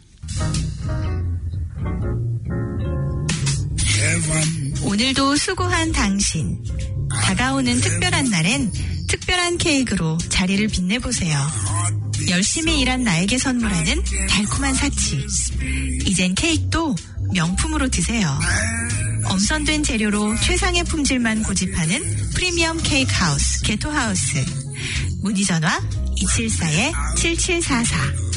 오늘도 수고한 당신. 다가오는 특별한 날엔 특별한 케이크로 자리를 빛내보세요. 열심히 일한 나에게 선물하는 달콤한 사치. 이젠 케이크도 명품으로 드세요. 엄선된 재료로 최상의 품질만 고집하는 프리미엄 케이크 하우스 게토하우스. 문의 전화 이칠사 칠칠사사.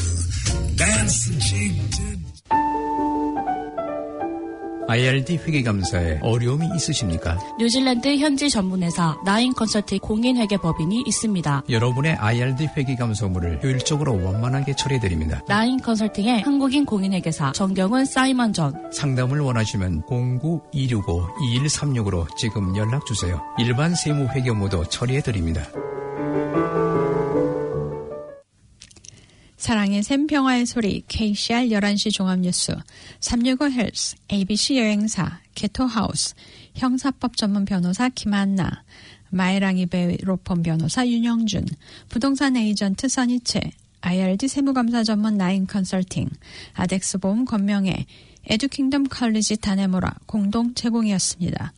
아이알디 회계감사에 어려움이 있으십니까? 뉴질랜드 현지 전문회사 나인 컨설팅 공인회계법인이 있습니다. 여러분의 아이알디 회계감소물을 효율적으로 원만하게 처리해드립니다. 나인 컨설팅의 한국인 공인회계사 정경훈 사이먼 존. 상담을 원하시면 공구 이육오 이일삼육으로 지금 연락주세요. 일반 세무회계무도 처리해드립니다. 사랑의 샘 평화의 소리 케이씨알 열한 시 종합뉴스 삼육오 헬스 에이비씨 여행사 게토하우스 형사법 전문 변호사 김한나 마이랑이 베이로펌 변호사 윤영준 부동산 에이전트 선이채 아이알디 세무감사 전문 나인 컨설팅 아덱스 보험 권명회 에듀킹덤 컬리지 다네모라 공동 제공이었습니다.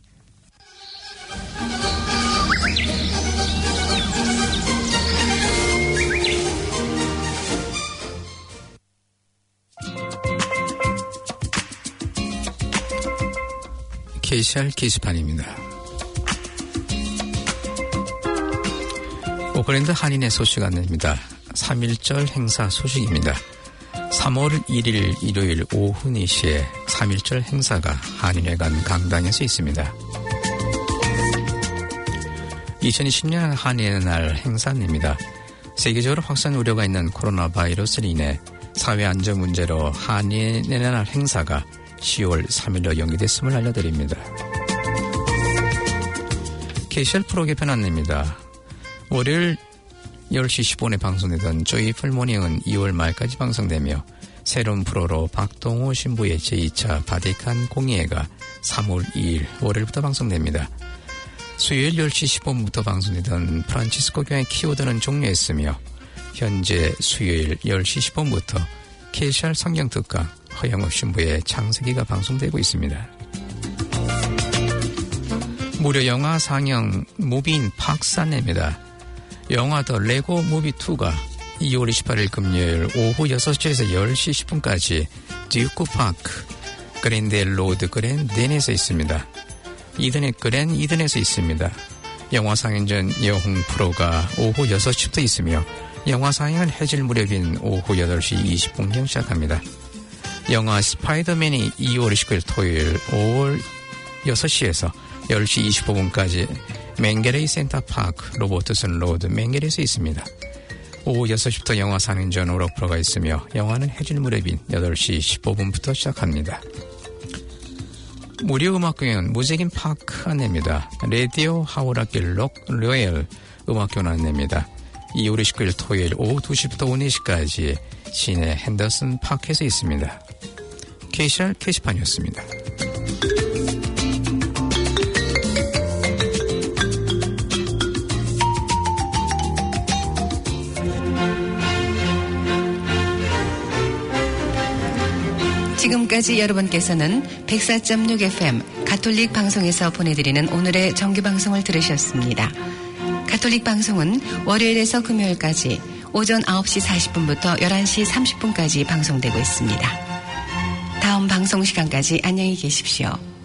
케이씨알 게시판입니다. 오클랜드 한인의 소식 안내입니다. 삼일절 행사 소식입니다. 삼월 일일 일요일 오후 네 시에 삼일절 행사가 한인회관 강당에서 있습니다. 이천이십 년 한인의 날 행사 안내입니다. 세계적으로 확산 우려가 있는 코로나 바이러스로 인해 사회 안전 문제로 한인의 날 행사가 시월 삼일로 연기됐음을 알려드립니다. 케이씨알 프로 개편 안내입니다. 월요일 열 시 십 분에 방송되던 조이풀 모닝은 이월 말까지 방송되며 새로운 프로로 박동호 신부의 제이 차 바티칸 공예회가 삼월 이일 월요일부터 방송됩니다. 수요일 열 시 십 분부터 방송되던 프란치스코 교회 키워드는 종료했으며 현재 수요일 열 시 십 분부터 케이씨알 성경특강 허영업 신부의 창세기가 방송되고 있습니다. 무료 영화 상영 무비인 박스 안내입니다. 영화 더 레고 무비이가 이월 이십팔일 금요일 오후 여섯 시에서 열 시 십 분까지 듀크 파크 그랜델 로드 그랜덴에서 있습니다. 이든의 그랜 이든에서 있습니다. 영화 상영 전 여홍 프로가 오후 여섯 시부터 있으며 영화 상영은 해질 무렵인 오후 여덟 시 이십 분경 시작합니다. 영화 스파이더맨이 이월 이십구일 토요일 오월 여섯 시에서 열 시 이십오 분까지 맹게레이 센터파크 로버트슨 로드 맹게레이에서 있습니다. 오후 여섯 시부터 영화 상영 전 오락 프로가 있으며 영화는 해질 무렵인 여덟 시 십오 분부터 시작합니다. 무료 음악 공연 무제긴 파크 안내입니다. 라디오 하우라길 록 로얄 음악교원 안내입니다. 이월 이십구일 토요일 오후 두 시부터 오후 네 시까지 시내 핸더슨 파크에서 있습니다. 케이씨알 게시판이었습니다. 지금까지 여러분께서는 백사 점 육 에프엠 가톨릭 방송에서 보내드리는 오늘의 정규방송을 들으셨습니다. 가톨릭 방송은 월요일에서 금요일까지 오전 아홉 시 사십 분부터 열한 시 삼십 분까지 방송되고 있습니다. 다음 방송 시간까지 안녕히 계십시오.